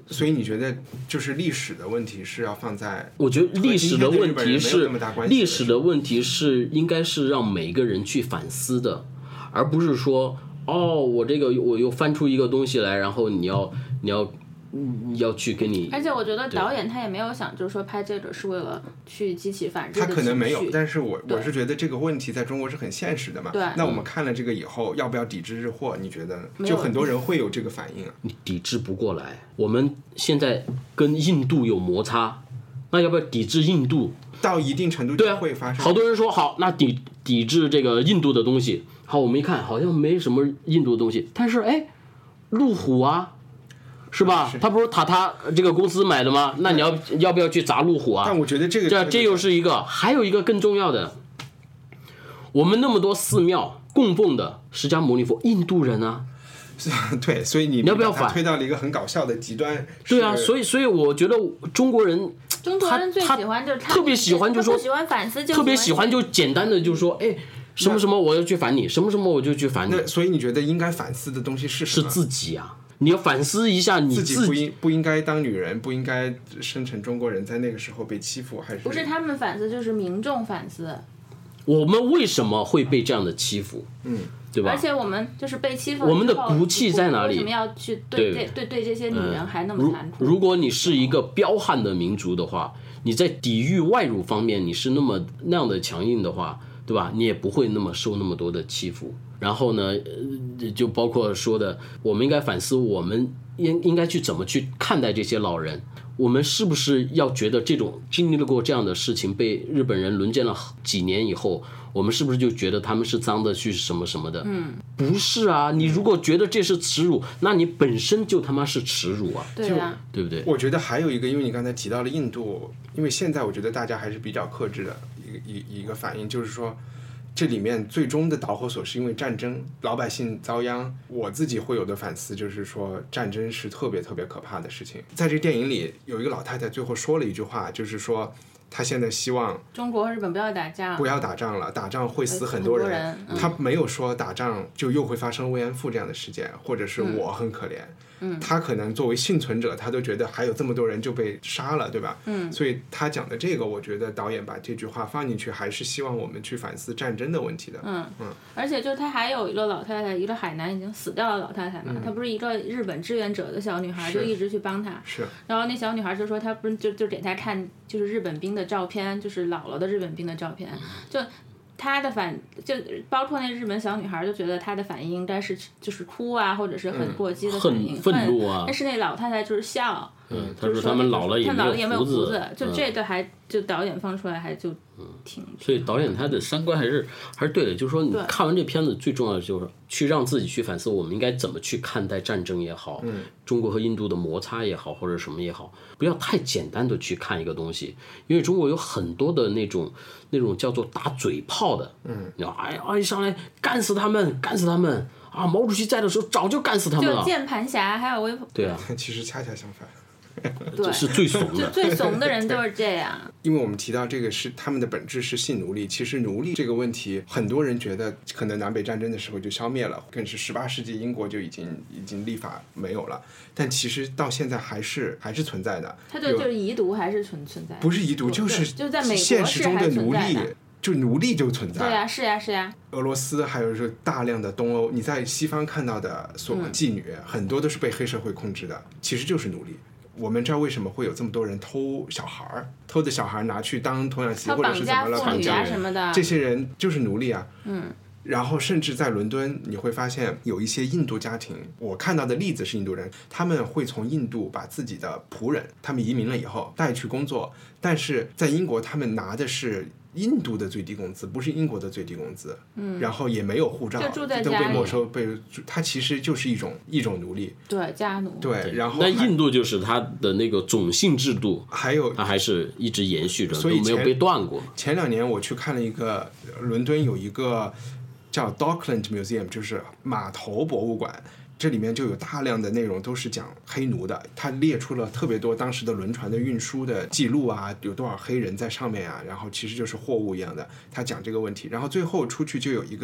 所以你觉得就是历史的问题是要放在？ 我觉得历史的问题是历史的问题是应该是让每个人去反思的，而不是说哦，我这个我又翻出一个东西来，然后你要你要。要去给你， 而且我觉得导演他也没有想，就是说拍这个是为了去激起反日的情绪。 他可能没有，但是我我是觉得这个问题在中国是很现实的嘛。 对。 那我们看了这个以后，要不要抵制日货？你觉得呢？就很多人会有这个反应啊。 你抵制不过来，我们现在跟印度有摩擦，那要不要抵制印度？ 到一定程度就会发生。 对啊，好多人说好，那抵抵制这个印度的东西。好，我们一看好像没什么印度的东西，但是哎，路虎啊。是吧？ 是他不是塔塔这个公司买的吗？那你要要不要去砸路虎啊？ 但我觉得这个这这又是一个，还有一个更重要的，我们那么多寺庙供奉的释迦牟尼佛，印度人啊， 对，所以你你要不要反推到了一个很搞笑的极端？ 对啊，所以所以我觉得中国人， 中国人最喜欢就是特别喜欢就说喜欢反思， 特别喜欢就简单的就说，哎，什么什么我要去反你，什么什么我就去反你。 那所以你觉得应该反思的东西是什么？ 是自己啊。你要反思一下你自己， 自己不应不应该当女人，不应该生成中国人，在那个时候被欺负，还是不是他们反思，就是民众反思。 我们为什么会被这样的欺负？嗯，对吧？ 而且我们就是被欺负， 我们的骨气在哪里？ 为什么要去对对对对这些女人还那么残酷？ 如, 如果你是一个彪悍的民族的话，你在抵御外辱方面你是那么那样的强硬的话，对吧？你也不会那么受那么多的欺负。然后呢，就包括说的，我们应该反思，我们应应该去怎么去看待这些老人。我们是不是要觉得这种经历了过这样的事情，被日本人轮奸了几年以后，我们是不是就觉得他们是脏的去什么什么的？嗯，不是啊。你如果觉得这是耻辱，那你本身就他妈是耻辱啊。 对啊， 对不对？ 我觉得还有一个，因为你刚才提到了印度，因为现在我觉得大家还是比较克制的一个一一个反应，就是说。这里面最终的导火索是因为战争，老百姓遭殃。我自己会有的反思就是说，战争是特别特别可怕的事情。在这电影里，有一个老太太最后说了一句话，就是说她现在希望中国和日本不要打仗， 不要打仗了，打仗会死很多人。 很多人嗯、 她没有说打仗就又会发生慰安妇这样的事件，或者是我很可怜。嗯，他可能作为幸存者，他都觉得还有这么多人就被杀了，对吧？嗯，所以他讲的这个，我觉得导演把这句话放进去，还是希望我们去反思战争的问题的。 嗯嗯，而且就他还有一个老太太，一个海南已经死掉的老太太嘛，她、嗯、不是一个日本志愿者的小女孩，就一直去帮她。 是。 然后那小女孩就说，她不是就就给她看，就是日本兵的照片，就是老了的日本兵的照片，就。他的反就包括那日本小女孩就觉得他的反应应该是就是哭啊，或者是很过激的反应， 嗯、愤怒啊。 但是那老太太就是笑， 嗯，她说他们老了也没有胡子， 子就这个还、嗯、就导演放出来还就挺。 所以导演他的三观还是还是对的，就是说你看完这片子最重要的就是去让自己去反思，我们应该怎么去看待战争也好，嗯，中国和印度的摩擦也好，或者什么也好，不要太简单的去看一个东西，因为中国有很多的那种。那种叫做打嘴炮的，嗯，你哎呀，一上来干死他们，干死他们啊！毛主席在的时候早就干死他们了。 就键盘侠还有微博。 对啊， 其实恰恰相反。 对， 是最怂的。 最怂的人都是这样。 因为我们提到这个是他们的本质是性奴隶，其实奴隶这个问题，很多人觉得可能南北战争的时候就消灭了，更是十八世纪英国就已经已经立法没有了，但其实到现在还是还是存在的。 它就就是遗毒还是存存在。 不是遗毒，就是就在美国现实中的奴隶。就奴隶就存在。 对呀、啊，是呀、啊，是呀、啊。 俄罗斯还有是大量的东欧，你在西方看到的所谓妓女、嗯，很多都是被黑社会控制的，其实就是奴隶。我们知道为什么会有这么多人偷小孩，偷的小孩拿去当童养媳或者是怎么了， 绑架什么的， 这些人就是奴隶啊。嗯。然后甚至在伦敦，你会发现有一些印度家庭，我看到的例子是印度人，他们会从印度把自己的仆人，他们移民了以后带去工作，但是在英国他们拿的是印度的最低工资，不是英国的最低工资，嗯，然后也没有护照， 就住在都被没收，被他其实就是一种一种奴隶， 对，家奴， 对，然后那印度就是他的那个种姓制度， 还有他还是一直延续着， 所以都没有被断过。 前两年我去看了一个伦敦有一个叫 Dockland Museum， 就是码头博物馆。这里面就有大量的内容都是讲黑奴的，他列出了特别多当时的轮船的运输的记录啊，有多少黑人在上面啊，然后其实就是货物一样的，他讲这个问题，然后最后出去就有一个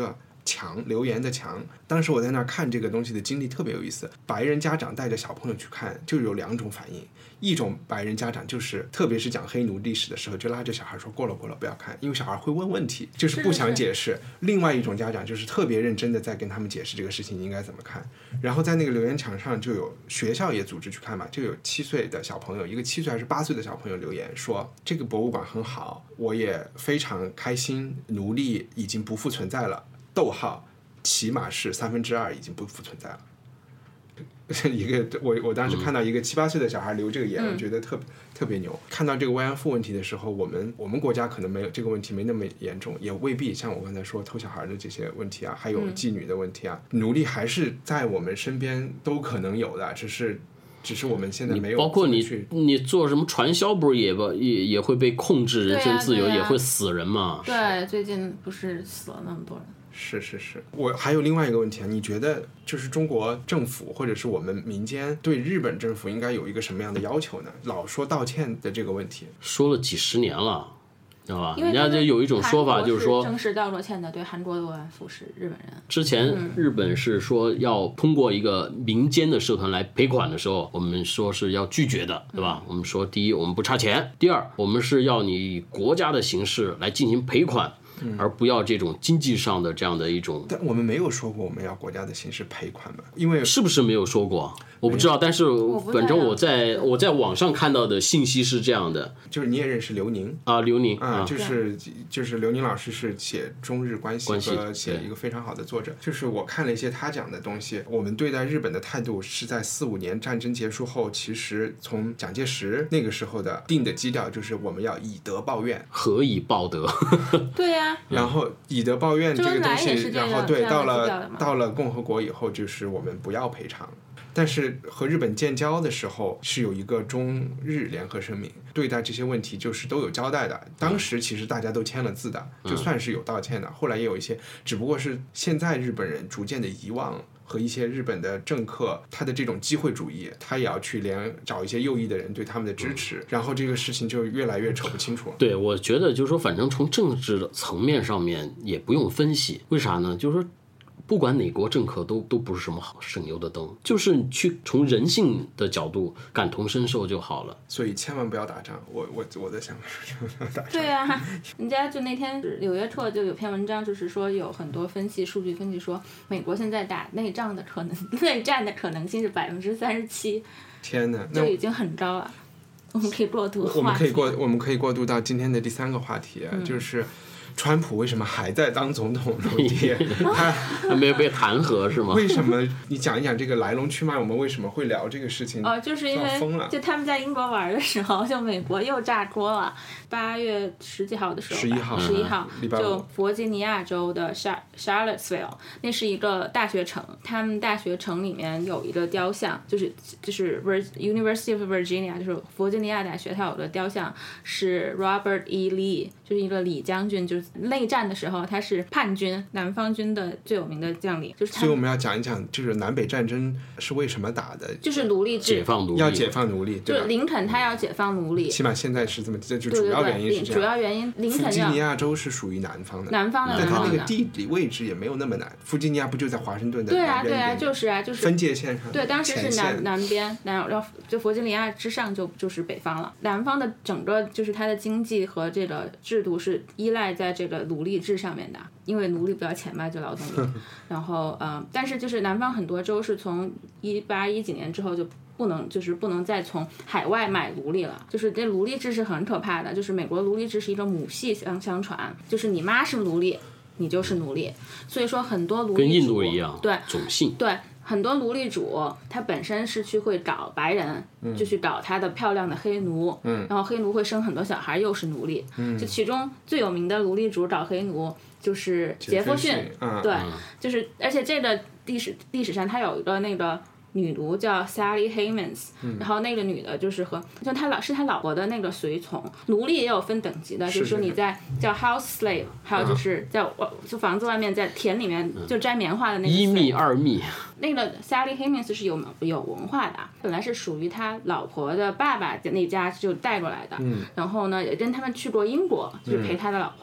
墙，留言的墙。当时我在那儿看这个东西的经历特别有意思。白人家长带着小朋友去看，就有两种反应。一种白人家长就是，特别是讲黑奴历史的时候，就拉着小孩说过了过了不要看，因为小孩会问问题，就是不想解释。是是另外一种家长就是特别认真的在跟他们解释这个事情应该怎么看。然后在那个留言墙上就有学校也组织去看嘛，就有七岁的小朋友，一个七岁还是八岁的小朋友留言说这个博物馆很好，我也非常开心，奴隶已经不复存在了，逗号，起码是三分之二已经不复存在了。一个我我当时看到一个七八岁的小孩留这个言，嗯、我觉得特别特别牛。看到这个慰安妇问题的时候，我们我们国家可能没有这个问题没那么严重，也未必像我刚才说偷小孩的这些问题啊，还有妓女的问题啊，嗯、奴隶还是在我们身边都可能有的，只是只是我们现在没有。 包括你你做什么传销，不是也不也也会被控制人身自由， 啊啊、 也会死人嘛？ 对，最近不是死了那么多人。 是是是，我还有另外一个问题啊，你觉得就是中国政府或者是我们民间对日本政府应该有一个什么样的要求呢？老说道歉的这个问题， 说了几十年了，知道吧？人家就有一种说法，就是说正式道过歉的对韩国的慰安妇是日本人。 之前日本是说要通过一个民间的社团来赔款的时候，我们说是要拒绝的，对吧？我们说第一，我们不差钱；第二，我们是要你以国家的形式来进行赔款。而不要这种经济上的这样的一种。 但我们没有说过我们要国家的形式赔款吧？因为是不是没有说过？我不知道，但是反正我在我在网上看到的信息是这样的。 就是你也认识刘宁啊，刘宁啊，就是就是刘宁老师是写中日关系和写一个非常好的作者。就是我看了一些他讲的东西，我们对待日本的态度是在四五年战争结束后，其实从蒋介石那个时候的定的基调就是我们要以德报怨， 何以报德？ 对呀、啊。 然后以德报怨这个东西，然后对到了到了共和国以后，就是我们不要赔偿。但是和日本建交的时候是有一个中日联合声明，对待这些问题就是都有交代的。当时其实大家都签了字的，就算是有道歉的。后来也有一些，只不过是现在日本人逐渐的遗忘。和一些日本的政客他的这种机会主义，他也要去连找一些右翼的人对他们的支持，然后这个事情就越来越扯不清楚。 对，我觉得就是说反正从政治的层面上面也不用分析，为啥呢？就是说不管哪国政客都都不是什么好省油的灯，就是你去从人性的角度感同身受就好了。 所以千万不要打仗。我我我的想法是不要打仗。 对啊，人家就那天《纽约客》就有篇文章，就是说有很多分析数据分析说，美国现在打内战的可能内战的可能性是百分之三十七。 天哪， 就已经很高了。我们可以过渡话题。 我们可以过我们可以过渡到今天的第三个话题，嗯、就是。川普为什么还在当总统？他他没有被弹劾是吗？ 为什么？你讲一讲这个来龙去脉，我们为什么会聊这个事情？ 哦，就是因为就他们在英国玩的时候，就美国又炸锅了。八月十几号的时候， 十一号， 十一号，就弗吉尼亚州的 Charlottesville， 那是一个大学城。他们大学城里面有一个雕像，就是就是 University of Virginia， 就是弗吉尼亚大学，它有个雕像是 Robert E. Lee， 就是一个李将军，就是。内战的时候他是叛军南方军的最有名的将领，就是他。 所以我们要讲一讲就是南北战争是为什么打的， 就是奴隶制， 解放奴隶， 要解放奴隶， 就林肯他要解放奴隶， 起码现在是这么，这就主要原因是这样。 主要原因林肯要。 弗吉尼亚州是属于南方的， 南方的， 但它那个地理位置也没有那么难。弗吉尼亚不就在华盛顿的对啊对啊，就是啊就是分界线上， 对，当时是南南边，南然后就弗吉尼亚之上就就是北方了。南方的整个就是它的经济和这个制度是依赖在这个奴隶制上面的，因为奴隶不要钱嘛，就劳动力。然后嗯、呃，但是就是南方很多州是从一八一几年之后就不能就是不能再从海外买奴隶了，就是这奴隶制是很可怕的，就是美国奴隶制是一个母系相相传，就是你妈是奴隶，你就是奴隶，所以说很多奴隶主跟印度一样， 对种姓， 对。很多奴隶主他本身是去会找白人、嗯、就去找他的漂亮的黑奴、嗯、然后黑奴会生很多小孩又是奴隶、嗯、就其中最有名的奴隶主找黑奴就是杰弗逊、 嗯、 对、嗯、就是而且这个历史历史上他有一个那个女奴叫 Sally Hemings、嗯、然后那个女的就是和就他老是他老婆的那个随从。奴隶也有分等级的，就是说你在叫 house slave， 还有就是在就房子外面在田里面就摘棉花的那个一密二密。 那个 Sally Hemings 是有有文化的，本来是属于他老婆的爸爸那家就带过来的、嗯、然后呢也跟他们去过英国，就是陪他的老婆、嗯、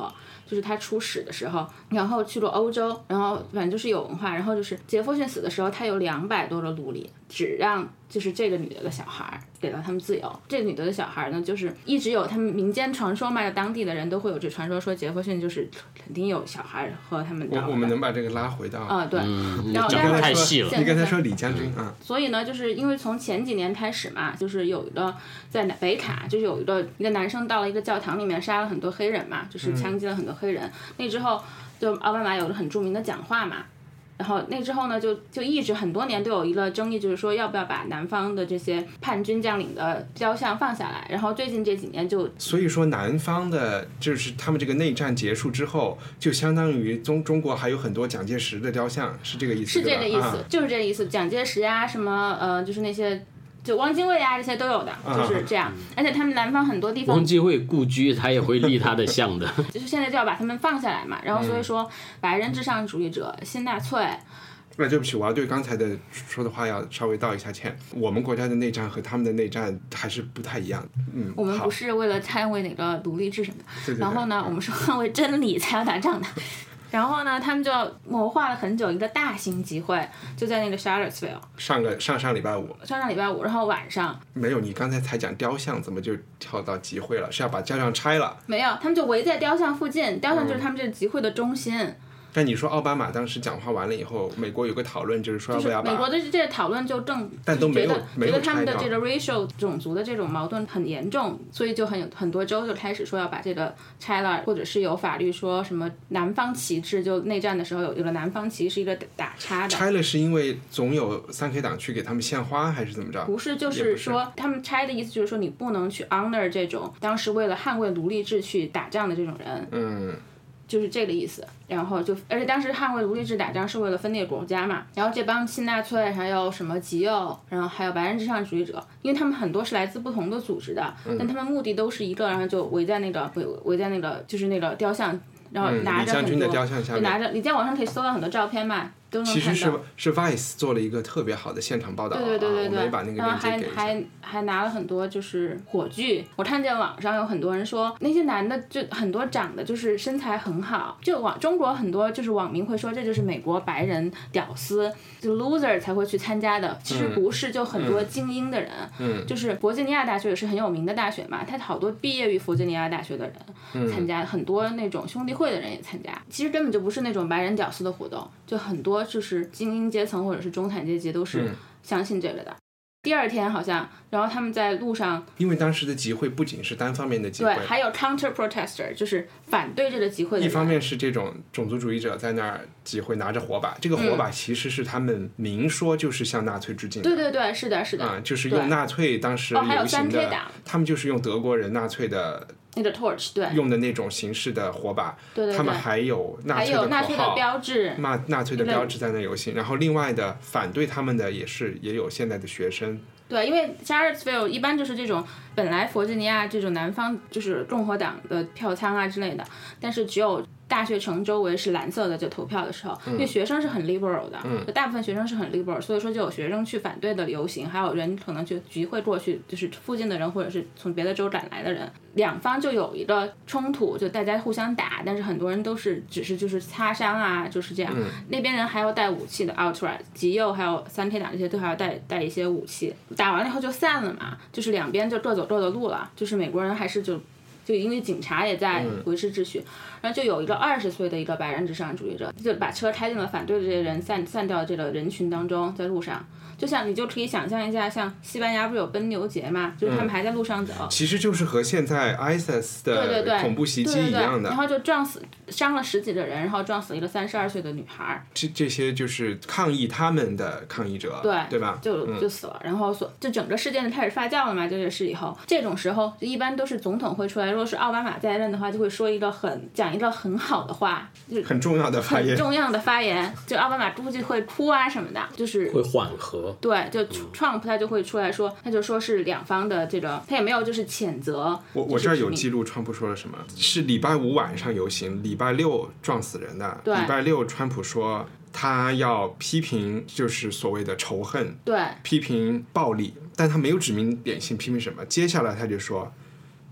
就是他出使的时候，然后去了欧洲，然后反正就是有文化，然后就是杰弗逊死的时候，他有两百多个奴隶，只让就是这个女的的小孩给了他们自由。这个女的的小孩呢，就是一直有他们民间传说嘛，当地的人都会有这传说，说杰弗逊就是肯定有小孩和他们的。 我我们能把这个拉回到啊、呃，对， 嗯、 然后讲得太细了。 你刚才说李将军啊， 所以呢，就是因为从前几年开始嘛，就是有一个在北卡，就是有一个一个男生到了一个教堂里面杀了很多黑人嘛，就是枪击了很多黑人。嗯、那之后，就奥巴马有个很著名的讲话嘛。然后那之后呢，就就一直很多年都有一个争议，就是说要不要把南方的这些叛军将领的雕像放下来。然后最近这几年就， 所以说南方的，就是他们这个内战结束之后，就相当于中中国还有很多蒋介石的雕像，是这个意思？ 是这个意思， 啊、 就是这个意思。蒋介石呀，什么呃，就是那些。就汪精卫啊，这些都有的，就是这样。啊、而且他们南方很多地方， 汪精卫故居他也会立他的像的。 就是现在就要把他们放下来嘛，然后所以说白人至上主义者、新纳粹。 那对不起，我要对刚才的说的话要稍微道一下歉。我们国家的内战和他们的内战还是不太一样。嗯， 我们不是为了捍卫哪个奴隶制什么的， 对对对， 然后呢，我们是捍卫真理才要打仗的。然后呢，他们就谋划了很久一个大型集会，就在那个 Charlottesville。 上个上上礼拜五。 上上礼拜五，然后晚上。 没有，你刚才才讲雕像，怎么就跳到集会了？是要把雕像拆了？ 没有，他们就围在雕像附近，雕像就是他们这个集会的中心。嗯， 但你说奥巴马当时讲话完了以后，美国有个讨论，就是说要不要把、 就是、美国的这个讨论就正， 但都没有觉得没有觉得他们的这个 racial 种族的这种矛盾很严重，所以就很有很多州就开始说要把这个拆了，或者是有法律说什么南方旗帜，就内战的时候有一个南方旗是一个打叉的。 拆了是因为总有三 K 党去给他们献花，还是怎么着？ 不是，就是说他们拆的意思就是说你不能去 honor 这种当时为了捍卫奴隶制去打仗的这种人。 嗯。 就是这个意思，然后就，而且当时捍卫奴隶制打仗是为了分裂国家嘛，然后这帮新纳粹还有什么极右，然后还有白人至上主义者，因为他们很多是来自不同的组织的，嗯、但他们目的都是一个，然后就围在那个围围在那个就是那个雕像，然后拿着很多，嗯、李将军的雕像下面， 拿着，你在网上可以搜到很多照片嘛。 其实是是 Vice 做了一个特别好的现场报道， 对对对对对， 我们也把那个链接给一下。 还还还拿了很多就是火炬，我看见网上有很多人说那些男的就很多长得就是身材很好，就网中国很多就是网民会说这就是美国白人屌丝就 loser 才会去参加的，其实不是，就很多精英的人，嗯，就是弗吉尼亚大学也是很有名的大学嘛，他好多毕业于弗吉尼亚大学的人参加，嗯、很多那种兄弟会的人也参加，其实根本就不是那种白人屌丝的活动，就很多。就是精英阶层或者是中产阶级都是相信这个的。嗯、第二天好像，然后他们在路上， 因为当时的集会不仅是单方面的集会， 对，还有 counter protester， 就是反对这个集会的人。 一方面是这种种族主义者在那儿集会拿着火把，这个火把其实是他们明说就是向纳粹致敬的。 对对对，是的，是的， 啊、嗯，就是用纳粹当时流行的，哦，还有三 K 党，他们就是用德国人纳粹的。 那个 torch 对用的那种形式的火把， 对对对， 他们还有纳粹的口号，还有纳粹的标志， 纳纳粹的标志在那游行，然后另外的反对他们的也是也有现在的学生。 对，因为 Charlottesville 一般就是这种本来弗吉尼亚这种南方就是共和党的票仓啊之类的，但是只有大学城周围是蓝色的，就投票的时候， 嗯、 因为学生是很 liberal 的， 嗯、 大部分学生是很 liberal， 所以说就有学生去反对的游行，还有人可能去集会过去，就是附近的人或者是从别的州赶来的人，两方就有一个冲突，就大家互相打，但是很多人都是只是就是擦伤啊，就是这样。 嗯、 那边人还要带武器的 outright， 极右还有三 K 党这些都还要带带一些武器。打完了以后就散了嘛，就是两边就各走各的路了，就是美国人还是就。就因为警察也在维持秩序，嗯、然后就有一个二十岁的一个白人至上主义者，就把车开进了反对的这些人散散掉这个人群当中，在路上，就像你就可以想象一下，像西班牙不是有奔牛节嘛，就是他们还在路上走， 嗯、其实就是和现在 I S I S 的恐怖袭击一样的， 然后就撞死伤了十几个人，然后撞死了一个三十二岁的女孩。 这这些就是抗议他们的抗议者， 对对吧？ 就就死了，嗯、然后所就整个事件就开始发酵了嘛，就这事以后，这种时候就一般都是总统会出来。如果是奥巴马在任的话，就会说一个很讲一个很好的话，就是很重要的发言， 很重要的发言。就奥巴马估计会哭啊什么的，就是会缓和。 对，就 Trump 他就会出来说，他就说是两方的这个，他也没有就是谴责。 我我这儿有记录，川普说了什么？是礼拜五晚上游行，礼拜六撞死人的。 对， 礼拜六川普说他要批评就是所谓的仇恨， 对， 批评暴力，但他没有指名点姓批评什么。接下来他就说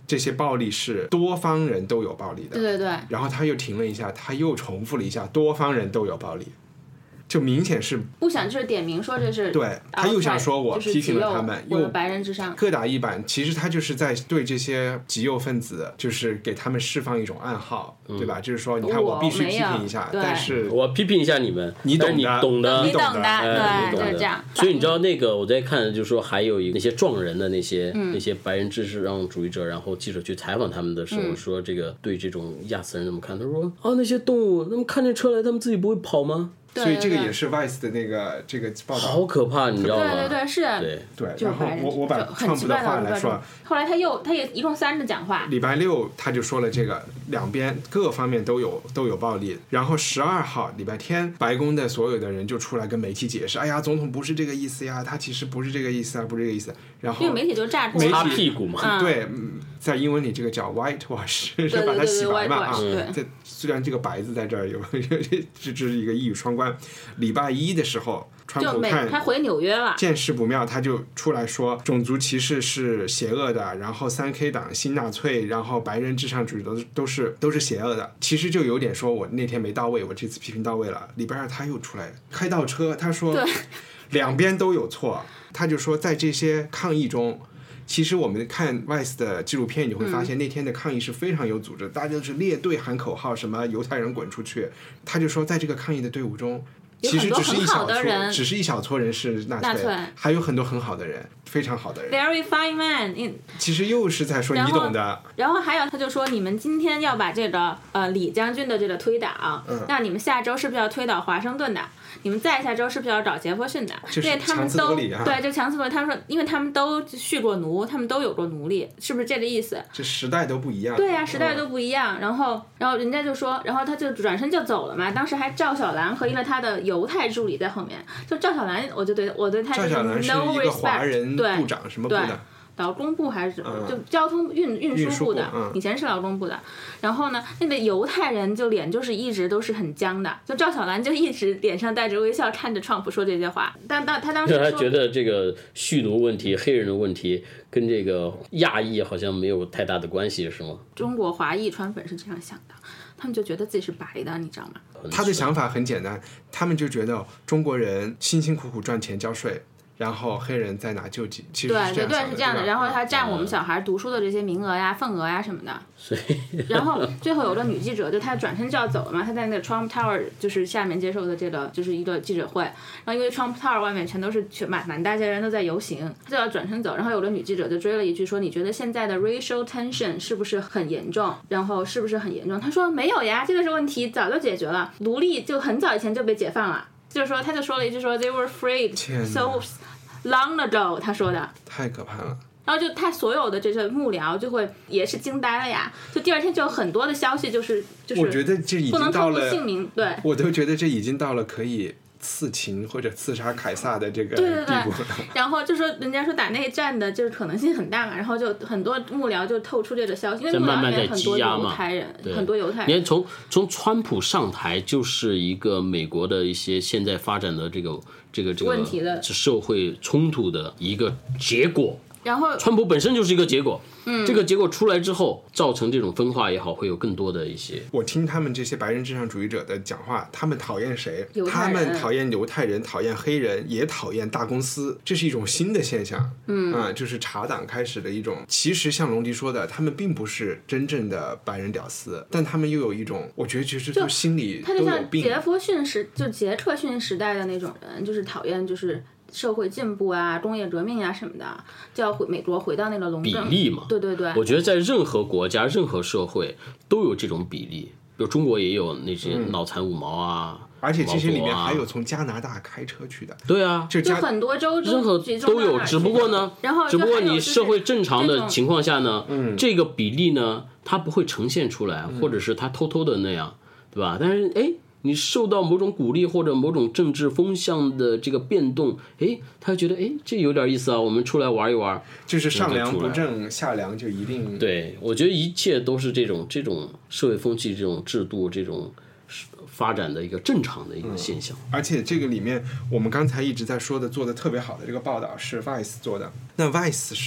这些暴力是多方人都有暴力的。 对对对。 然后他又停了一下，他又重复了一下多方人都有暴力。就明显是不想就是点名说这是对，他又想说我批评了他们， 又白人至上各打一板。其实他就是在对这些极右分子，就是给他们释放一种暗号， 嗯、 对吧？就是说，你看我必须批评一下，但是我批评一下你们， 你懂的， 你懂的， 你懂的， 对， 就是这样。 所以你知道那个我在看，就是说还有一那些撞人的那些、嗯、那些白人至上主义者，然后记者去采访他们的时候、嗯、说这个对这种亚死人怎么看？他说啊，那些动物，他们看见车来，他们自己不会跑吗？ 所以这个也是 Vice 的那个这个报道， 好可怕，你知道吗？ 对对对，是， 对对。然后我我把川普的话来说， 后来他又他也一共三次讲话。 礼拜六他就说了这个两边各方面都有都有暴力，然后十二号礼拜天，白宫的所有的人就出来跟媒体解释，哎呀，总统不是这个意思呀，他其实不是这个意思啊，不是这个意思。然后因为媒体就炸住擦屁股嘛， 嗯、 对，在英文里这个叫 whitewash， 是把它洗白嘛啊。 对， 虽然这个白字在这儿有，这这是一个一语双关。礼拜一的时候，川普看他回纽约了， 见势不妙，他就出来说种族歧视是邪恶的，然后三 K 党、新纳粹，然后白人至上主义都都是都是邪恶的。其实就有点说我那天没到位，我这次批评到位了。礼拜二他又出来开倒车，他说两边都有错。他就说在这些抗议中，其实我们看 Vice 的纪录片，你会发现那天的抗议是非常有组织，大家都是列队喊口号，什么犹太人滚出去。他就说在这个抗议的队伍中，其实只是一小撮，只是一小撮人是纳粹，还有很多很好的人，非常好的人。 Very fine man。 其实又是在说你懂的。 然后还有，他就说你们今天要把这个呃李将军的这个推倒， 嗯、 那你们下周是不是要推倒华盛顿的？你们再下周是不是要找杰弗逊的？因为他们都对，就强词夺理。他们说，因为他们都蓄过奴，他们都有过奴隶，是不是这个意思？ 这时代都不一样。 对呀、啊，时代都不一样。然后，然后人家就说，然后他就转身就走了嘛。当时还赵小兰和一个他的犹太助理在后面。就赵小兰，我就对我对他就是 no respect。 赵小兰是一个华人部长，什么部的？ 劳工部还是什么，就交通运运输部的， 嗯、 以前是劳工部的。然后呢，那个犹太人就脸就是一直都是很僵的，就赵小兰就一直脸上带着微笑看着川普说这些话。但当他当时说， 他觉得这个蓄奴问题、黑人的问题跟这个亚裔好像没有太大的关系，是吗？ 中国华裔川粉是这样想的，他们就觉得自己是白的，你知道吗？ 他的想法很简单，他们就觉得中国人辛辛苦苦赚钱交税。然后黑人在拿救济，其实是这样对对对是这样的。然后他占我们嗯小孩读书的这些名额呀、份额呀什么的。 所以， 然后最后有个女记者，就她转身就要走了嘛，她在那个 Trump Tower 就是下面接受的这个就是一个记者会。然后因为 Trump Tower 外面全都是全满满大街人都在游行，她就要转身走。然后有个女记者就追了一句说：“你觉得现在的 racial tension 是不是很严重？然后是不是很严重？”她说：“没有呀，这个是问题早就解决了，奴隶就很早以前就被解放了。”就是说，她就说了一句说 ：“They were freed so long ago。”他说的太可怕了。 然后就他所有的这些幕僚就会也是惊呆了呀，就第二天就有很多的消息就是就是我觉得这已不能透露经到了姓名，对， 我都觉得这已经到了可以刺秦或者刺杀凯撒的这个地步了。 对对对，然后就说人家说打内战的就是可能性很大嘛，然后就很多幕僚就透出这个消息，因为幕僚里面很多犹太人，很多犹太人。 你看从从川普上台就是一个美国的一些现在发展的这个这个这个问题的社会冲突的一个结果。 然后川普本身就是一个结果，嗯，这个结果出来之后，造成这种分化也好，会有更多的一些。 我听他们这些白人至上主义者的讲话，他们讨厌谁？ 他们讨厌犹太人，讨厌黑人，也讨厌大公司，这是一种新的现象。 嗯啊，就是茶党开始的一种。其实像龙迪说的，他们并不是真正的白人屌丝，但他们又有一种，我觉得其实就心里都有病。 他就像杰弗逊时，就杰克逊时代的那种人，就是讨厌就是。社会进步啊，工业革命啊什么的，就要回美国回到那个龙比例嘛。 对对对， 我觉得在任何国家、任何社会都有这种比例，比如中国也有那些脑残五毛啊。 嗯而且这些里面还有从加拿大开车去的， 对啊， 就就很多州任何都有，只不过呢， 然后只不过你社会正常的情况下呢， 嗯， 这个比例呢，它不会呈现出来，或者是它偷偷的那样，对吧？但是哎。你受到某种鼓励或者某种政治风向的这个变动，哎，他觉得哎这有点意思啊，我们出来玩一玩。 就是上梁不正下梁就一定。 对，我觉得一切都是这种这种社会风气、这种制度、这种发展的一个正常的一个现象。 嗯、而且这个里面，我们刚才一直在说的做的特别好的这个报道是 Vice 做的。那 Vice 是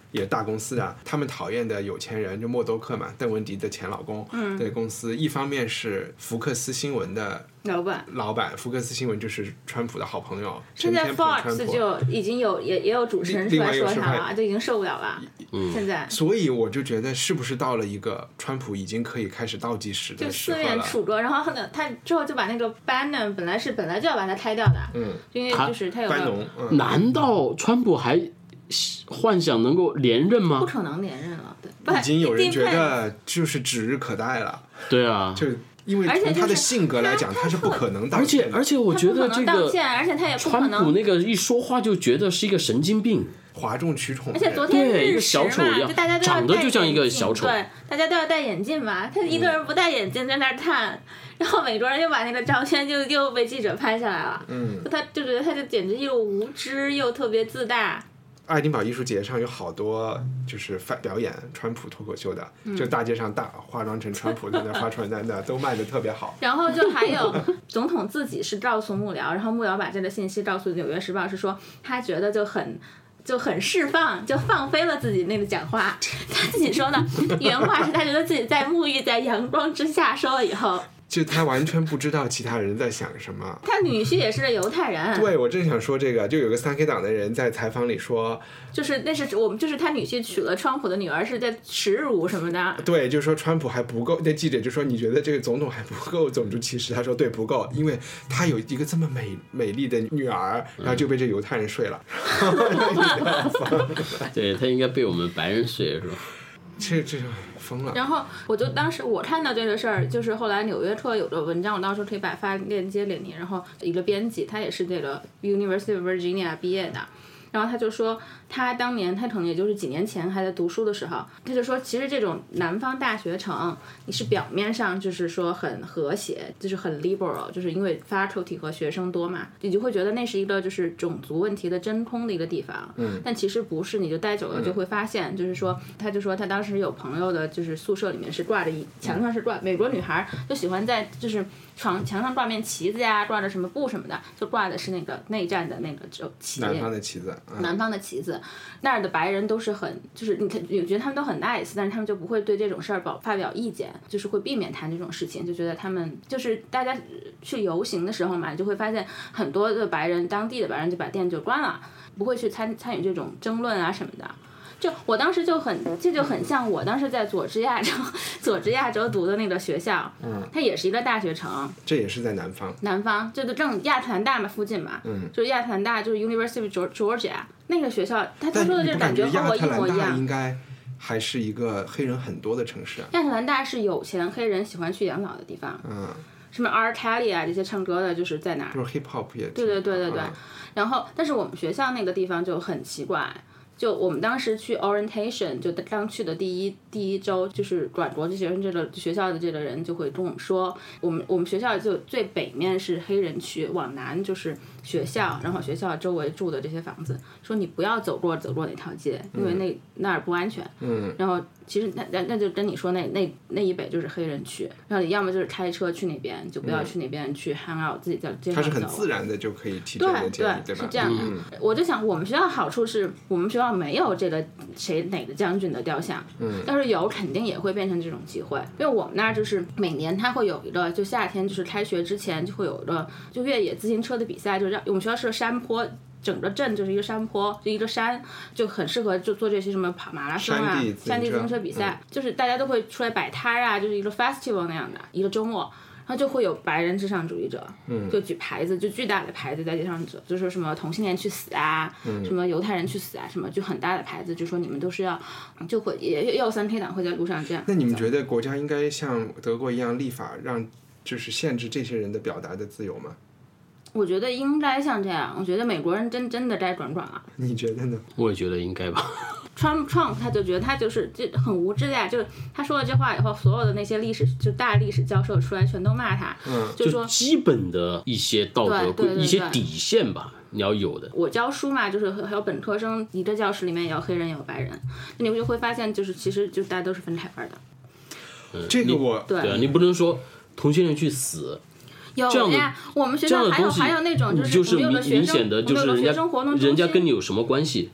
也大公司的，他们讨厌的有钱人就默多克嘛，邓文迪的前老公，嗯，的公司一方面是福克斯新闻的老板， 老板福克斯新闻就是川普的好朋友， 现在 Fox 就已经有也也有主持人出来说他了，就已经受不了了。嗯，现在， 所以我就觉得是不是到了一个川普已经可以开始倒计时的时候了？ 就四面楚歌，然后呢，他之后就把那个 Bannon 本来是本来就要把他开掉的，嗯，因为就是他有班农、嗯， 难道川普还幻想能够连任吗？ 不可能连任了，对， 已经有人觉得就是指日可待了。 对啊， 就因为从他的性格来讲，他是不可能道歉的。 而且而且我觉得这个而且他也不可能川普那个一说话就觉得是一个神经病。 哗众取宠， 而且昨天对一个小丑一样， 就大家都长得就像一个小丑， 对，大家都要戴眼镜嘛。他一个人不戴眼镜在那儿看，嗯、然后美国人又把那个照片就又被记者拍下来了。嗯，他就觉得他就简直又无知又特别自大。 爱丁堡艺术节上有好多就是表演川普脱口秀的，嗯、就大街上大化妆成川普在那发传单的，都卖的特别好。 然后就还有总统自己是告诉幕僚，然后幕僚把这个信息告诉《纽约时报》，是说他觉得就很。就很释放，就放飞了自己那个讲话。他自己说的原话是他觉得自己在沐浴在阳光之下，说了以后， 就他完全不知道其他人在想什么。 他女婿也是犹太人。 对，我正想说这个，就有个三 K 党的人在采访里说， 就是那是我们就是他女婿娶了川普的女儿，是在耻辱什么的。 对，就说川普还不够。那记者就说你觉得这个总统还不够种族歧视？他说对，不够，因为他有一个这么美美丽的女儿，然后就被这犹太人睡了。 对，他应该被我们白人睡是吧？ 这这疯了。 然后我就当时我看到这个事儿，就是后来纽约客有个文章，我到时候可以把发链接给你。然后一个编辑，他也是这个 University of Virginia 毕业的。然后他就说，他当年他可能也就是几年前还在读书的时候，他就说，其实这种南方大学城，你是表面上就是说很和谐，就是很 liberal， 就是因为 faculty 和学生多嘛，你就会觉得那是一个就是种族问题的真空的一个地方。嗯。但其实不是，你就待久了就会发现，嗯、就是说，他就说他当时有朋友的，就是宿舍里面是挂着一墙上是挂，美国女孩就喜欢在就是床墙上挂面旗子呀，挂着什么布什么的，就挂的是那个内战的那个旗。 南方的旗子。 南方的旗子，那儿的白人都是很，就是你看，我觉得他们都很 nice， 但是他们就不会对这种事儿发表意见，就是会避免谈这种事情，就觉得他们就是大家去游行的时候嘛，就会发现很多的白人，当地的白人就把店就关了，不会去参参与这种争论啊什么的。就我当时就很，这就很像我当时在佐治亚州，佐治亚州读的那个学校，嗯，它也是一个大学城， 这也是在南方， 南方就是正亚特兰大嘛附近嘛，嗯，就是亚特兰大就是 University of Georgia 那个学校，他他说的这感觉和我一模一样。 应该还是一个黑人很多的城市啊。 亚特兰大是有钱黑人喜欢去养老的地方，嗯，什么 R. Kelly 啊这些唱歌的，就是在哪儿？ 就是 hip hop 也。 对对对对对，嗯、然后但是我们学校那个地方就很奇怪。就我们当时去 orientation， 就刚去的第一第一周，就是管国际学生这个学校的这个人就会跟我们说，我们我们学校就最北面是黑人区，往南就是学校，然后学校周围住的这些房子，说你不要走过走过那条街，因为那、嗯、那儿不安全。嗯。然后其实那那那就跟你说那那那一北就是黑人区，然后你要么就是开车去那边，就不要去那边去 hang out，自己在街上走。 它是很自然的就可以提这个建议，对吧？ 是这样的。嗯、我就想我们学校好处是我们学校没有这个谁哪个将军的雕像，嗯，要是有肯定也会变成这种集会，因为我们那儿就是每年它会有一个，就夏天就是开学之前就会有一个就越野自行车的比赛，就是让我们学校是个山坡。整个镇就是一个山坡，就一个山，就很适合就做这些什么跑马拉松啊、山地自行车比赛，嗯、就是大家都会出来摆摊啊，就是一个 festival 那样的一个周末，然后就会有白人至上主义者，嗯，就举牌子，就巨大的牌子在街上走，就说什么同性恋去死啊，嗯、什么犹太人去死啊，什么就很大的牌子，就说你们都是要，就会也也有三 K 党会在路上这样。 那你们觉得国家应该像德国一样立法，让就是限制这些人的表达的自由吗？ 我觉得应该像这样，我觉得美国人真真的该转转了。 你觉得呢？ 我也觉得应该吧。 Trump Trump 他就觉得他就是这很无知的呀，就是他说了这话以后，所有的那些历史就大历史教授出来全都骂他，嗯，就说就基本的一些道德规一些底线吧，你要有的。 我教书嘛，就是还有本科生，一个教室里面也有黑人也有白人，你就会发现就是其实就大家都是分开班的。 嗯，这个我对对啊，你不能说同性恋去死。 有呀，我们学校还有还有那种就是我们有个学生明显的就是人家活动人家跟你有什么关系？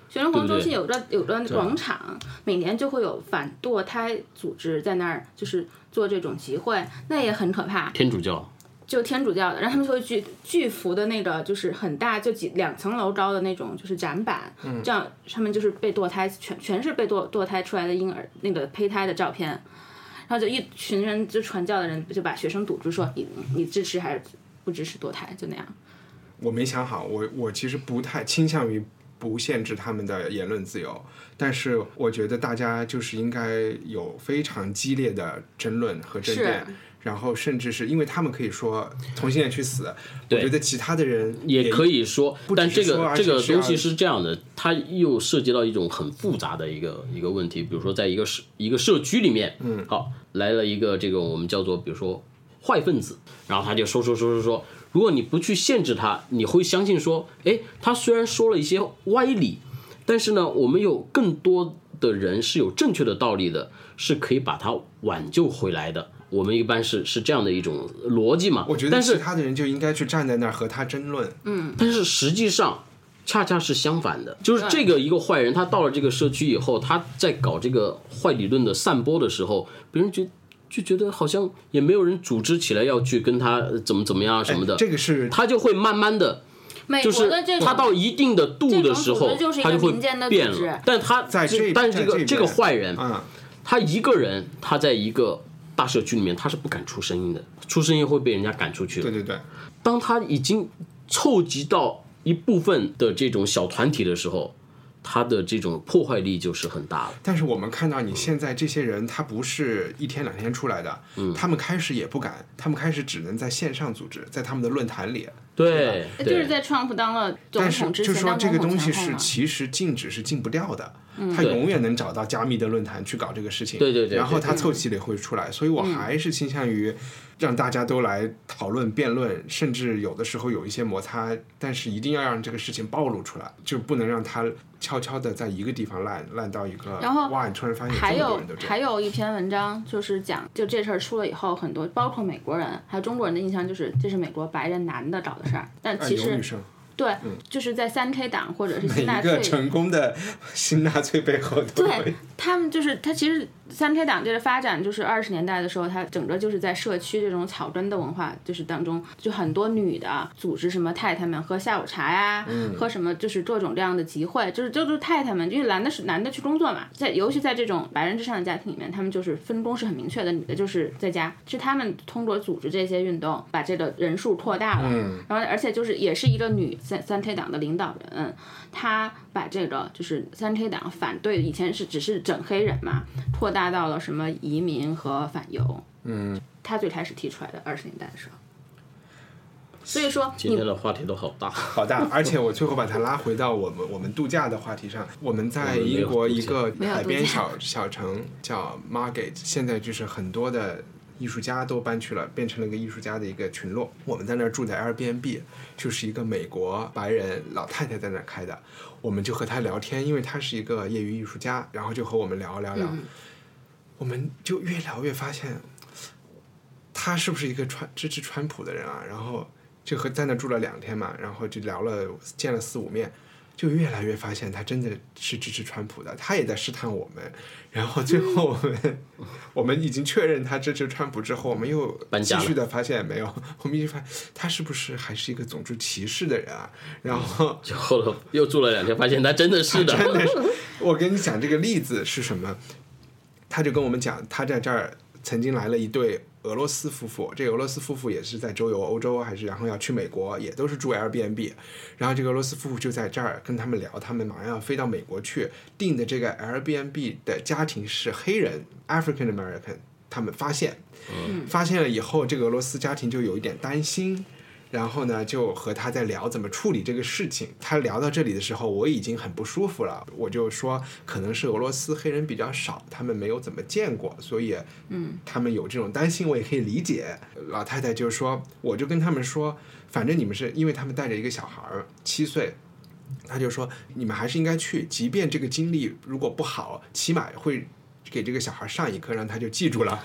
学生活动中心有个有个广场，每年就会有反堕胎组织在那儿，就是做这种集会，那也很可怕。 天主教。 就天主教的，然后他们就会巨巨幅的那个，就是很大，就几两层楼高的那种，就是展板，嗯、这样他们就是被堕胎，全全是被堕堕胎出来的婴儿那个胚胎的照片，然后就一群人就传教的人就把学生堵住说你你支持还是不支持堕胎，就那样。 我没想好，我我其实不太倾向于不限制他们的言论自由，但是我觉得大家就是应该有非常激烈的争论和争辩。然后甚至是因为他们可以说同性恋去死，我觉得其他的人也, 也可以说，但这个这个东西是这样的，它又涉及到一种很复杂的一个一个问题。比如说，在一个社一个社区里面，嗯，好来了一个这个我们叫做比如说坏分子，然后他就说说说说说，如果你不去限制他，你会相信说，哎，他虽然说了一些歪理，但是呢，我们有更多的人是有正确的道理的，是可以把它挽救回来的。我们一般是是这样的一种逻辑嘛， 我觉得其他的人就应该去站在那儿和他争论。 嗯， 但是实际上恰恰是相反的，就是这个一个坏人，他到了这个社区以后，他在搞这个坏理论的散播的时候，别人就就觉得好像也没有人组织起来要去跟他怎么怎么样什么的， 这个是他就会慢慢的。就是他到一定的度的时候，他就会变了。但他在这， 但是这个这个坏人， 嗯， 他一个人，他在一个大社区里面，他是不敢出声音的，出声音会被人家赶出去。 对对对。 当他已经凑集到一部分的这种小团体的时候，他的这种破坏力就是很大了。 但是我们看到你现在这些人，他不是一天两天出来的，嗯，他们开始也不敢，他们开始只能在线上组织，在他们的论坛里。 对， 对就是在川普当了总统之前， 但是就说这个东西是其实禁止是禁不掉的，嗯、他永远能找到加密的论坛去搞这个事情。 对对 对, 对。 然后他凑齐了会出来，所以我还是倾向于让大家都来讨论、辩论，甚至有的时候有一些摩擦，但是一定要让这个事情暴露出来，就不能让它悄悄的在一个地方烂烂到一个。 然后哇，你突然发现还有这么多人都这样。 还有一篇文章就是讲，就这事儿出了以后，很多包括美国人还有中国人的印象就是这是美国白人男的搞的事儿，但其实。对、嗯，就是在三 K 党或者是新纳粹， 每一个成功的新纳粹背后都会。 对，他们就是他其实三 K 党这个发展，就是二十年代的时候，它整个就是在社区这种草根的文化就是当中，就很多女的组织什么太太们喝下午茶呀，嗯、喝什么就是各种这样的集会，就是就是太太们，因为男的是男的去工作嘛，在尤其在这种白人至上的家庭里面，他们就是分工是很明确的，女的就是在家，是他们通过组织这些运动，把这个人数扩大了， 嗯、 然后而且就是也是一个女三三 K 党的领导人，他把这个就是三 K 党反对以前是只是整黑人嘛，扩大到了什么移民和反犹， 嗯， 他最开始提出来的二十年代的时候。所以说今天的话题都好大好大，而且我最后把它拉回到我们我们度假的话题上。我们在英国一个海边小小城叫 Margate， 现在就是很多的艺术家都搬去了，变成了一个艺术家的一个群落。我们在那儿住在 Airbnb， 就是一个美国白人老太太在那儿开的。我们就和她聊天，因为她是一个业余艺术家，然后就和我们聊聊聊。嗯、我们就越聊越发现，她是不是一个川支持川普的人啊？然后就和在那住了两天嘛，然后就聊了见了四五面。就越来越发现他真的是支持川普的，他也在试探我们，然后最后我们我们已经确认他支持川普之后，我们又继续的发现没有，我们一直发现他是不是还是一个种族歧视的人啊？然后就后来又住了两天，发现他真的是的， 真的是。我跟你讲这个例子是什么？他就跟我们讲，他在这儿曾经来了一对俄罗斯夫妇，这个俄罗斯夫妇也是在周游欧洲，还是然后要去美国，也都是住 Airbnb。然后这个俄罗斯夫妇就在这儿跟他们聊，他们马上要飞到美国去，订的这个 Airbnb 的家庭是黑人 African American， 他们发现， 嗯、 发现了以后，这个俄罗斯家庭就有一点担心。然后呢，就和他在聊怎么处理这个事情。他聊到这里的时候，我已经很不舒服了。我就说，可能是俄罗斯黑人比较少，他们没有怎么见过，所以， 嗯， 他们有这种担心，我也可以理解。老太太就说，我就跟他们说，反正你们是因为他们带着一个小孩七岁，他就说你们还是应该去，即便这个经历如果不好，起码会给这个小孩上一课，让他就记住了。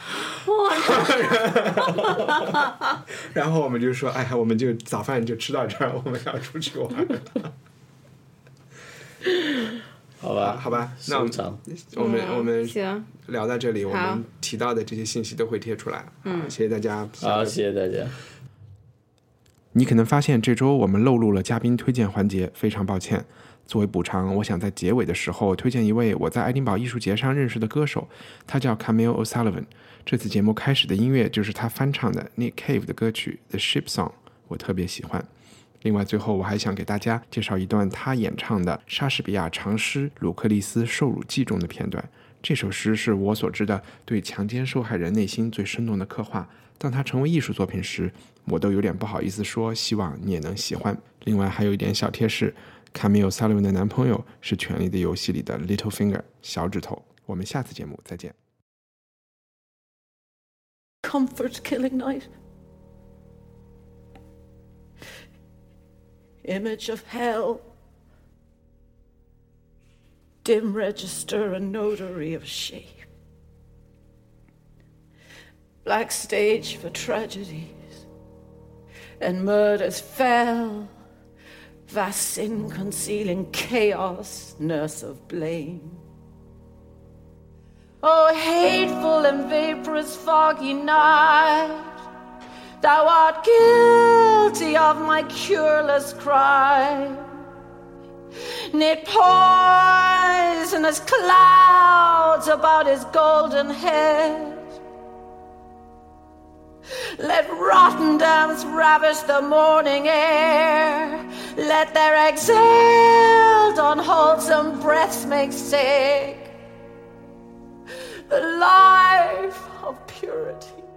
然后我们就说，哎呀，我们就早饭就吃到这儿，我们要出去玩了。 好吧， 好吧，那我们我们、嗯、我们行聊到这里，我们提到的这些信息都会贴出来。嗯，谢谢大家。 好，谢谢大家。 你可能发现这周我们漏录了嘉宾推荐环节，非常抱歉。作为补偿，我想在结尾的时候推荐一位我在爱丁堡艺术节上认识的歌手，他叫 Camille O'Sullivan。这次节目开始的音乐就是他翻唱的 Nick Cave 的歌曲 The Ship Song， 我特别喜欢。另外最后我还想给大家介绍一段他演唱的莎士比亚长诗《鲁克利斯受辱记》中的片段。这首诗是我所知的对强奸受害人内心最生动的刻画，当它成为艺术作品时，我都有点不好意思说，希望你也能喜欢。另外还有一点小贴士， Camille O'Sullivan 的男朋友是《权力的游戏》里的 Little Finger 小指头。我们下次节目再见。 Comfort killing night, image of hell, dim register and notary of shame, black stage for tragedies and murders fell, vast sin concealing chaos, nurse of blame. Oh, hateful and vaporous foggy night, thou art guilty of my cureless crime. Knit poisonous clouds about his golden head. Let rotten damps ravish the morning air. Let their exhaled unwholesome breaths make sick the life of purity.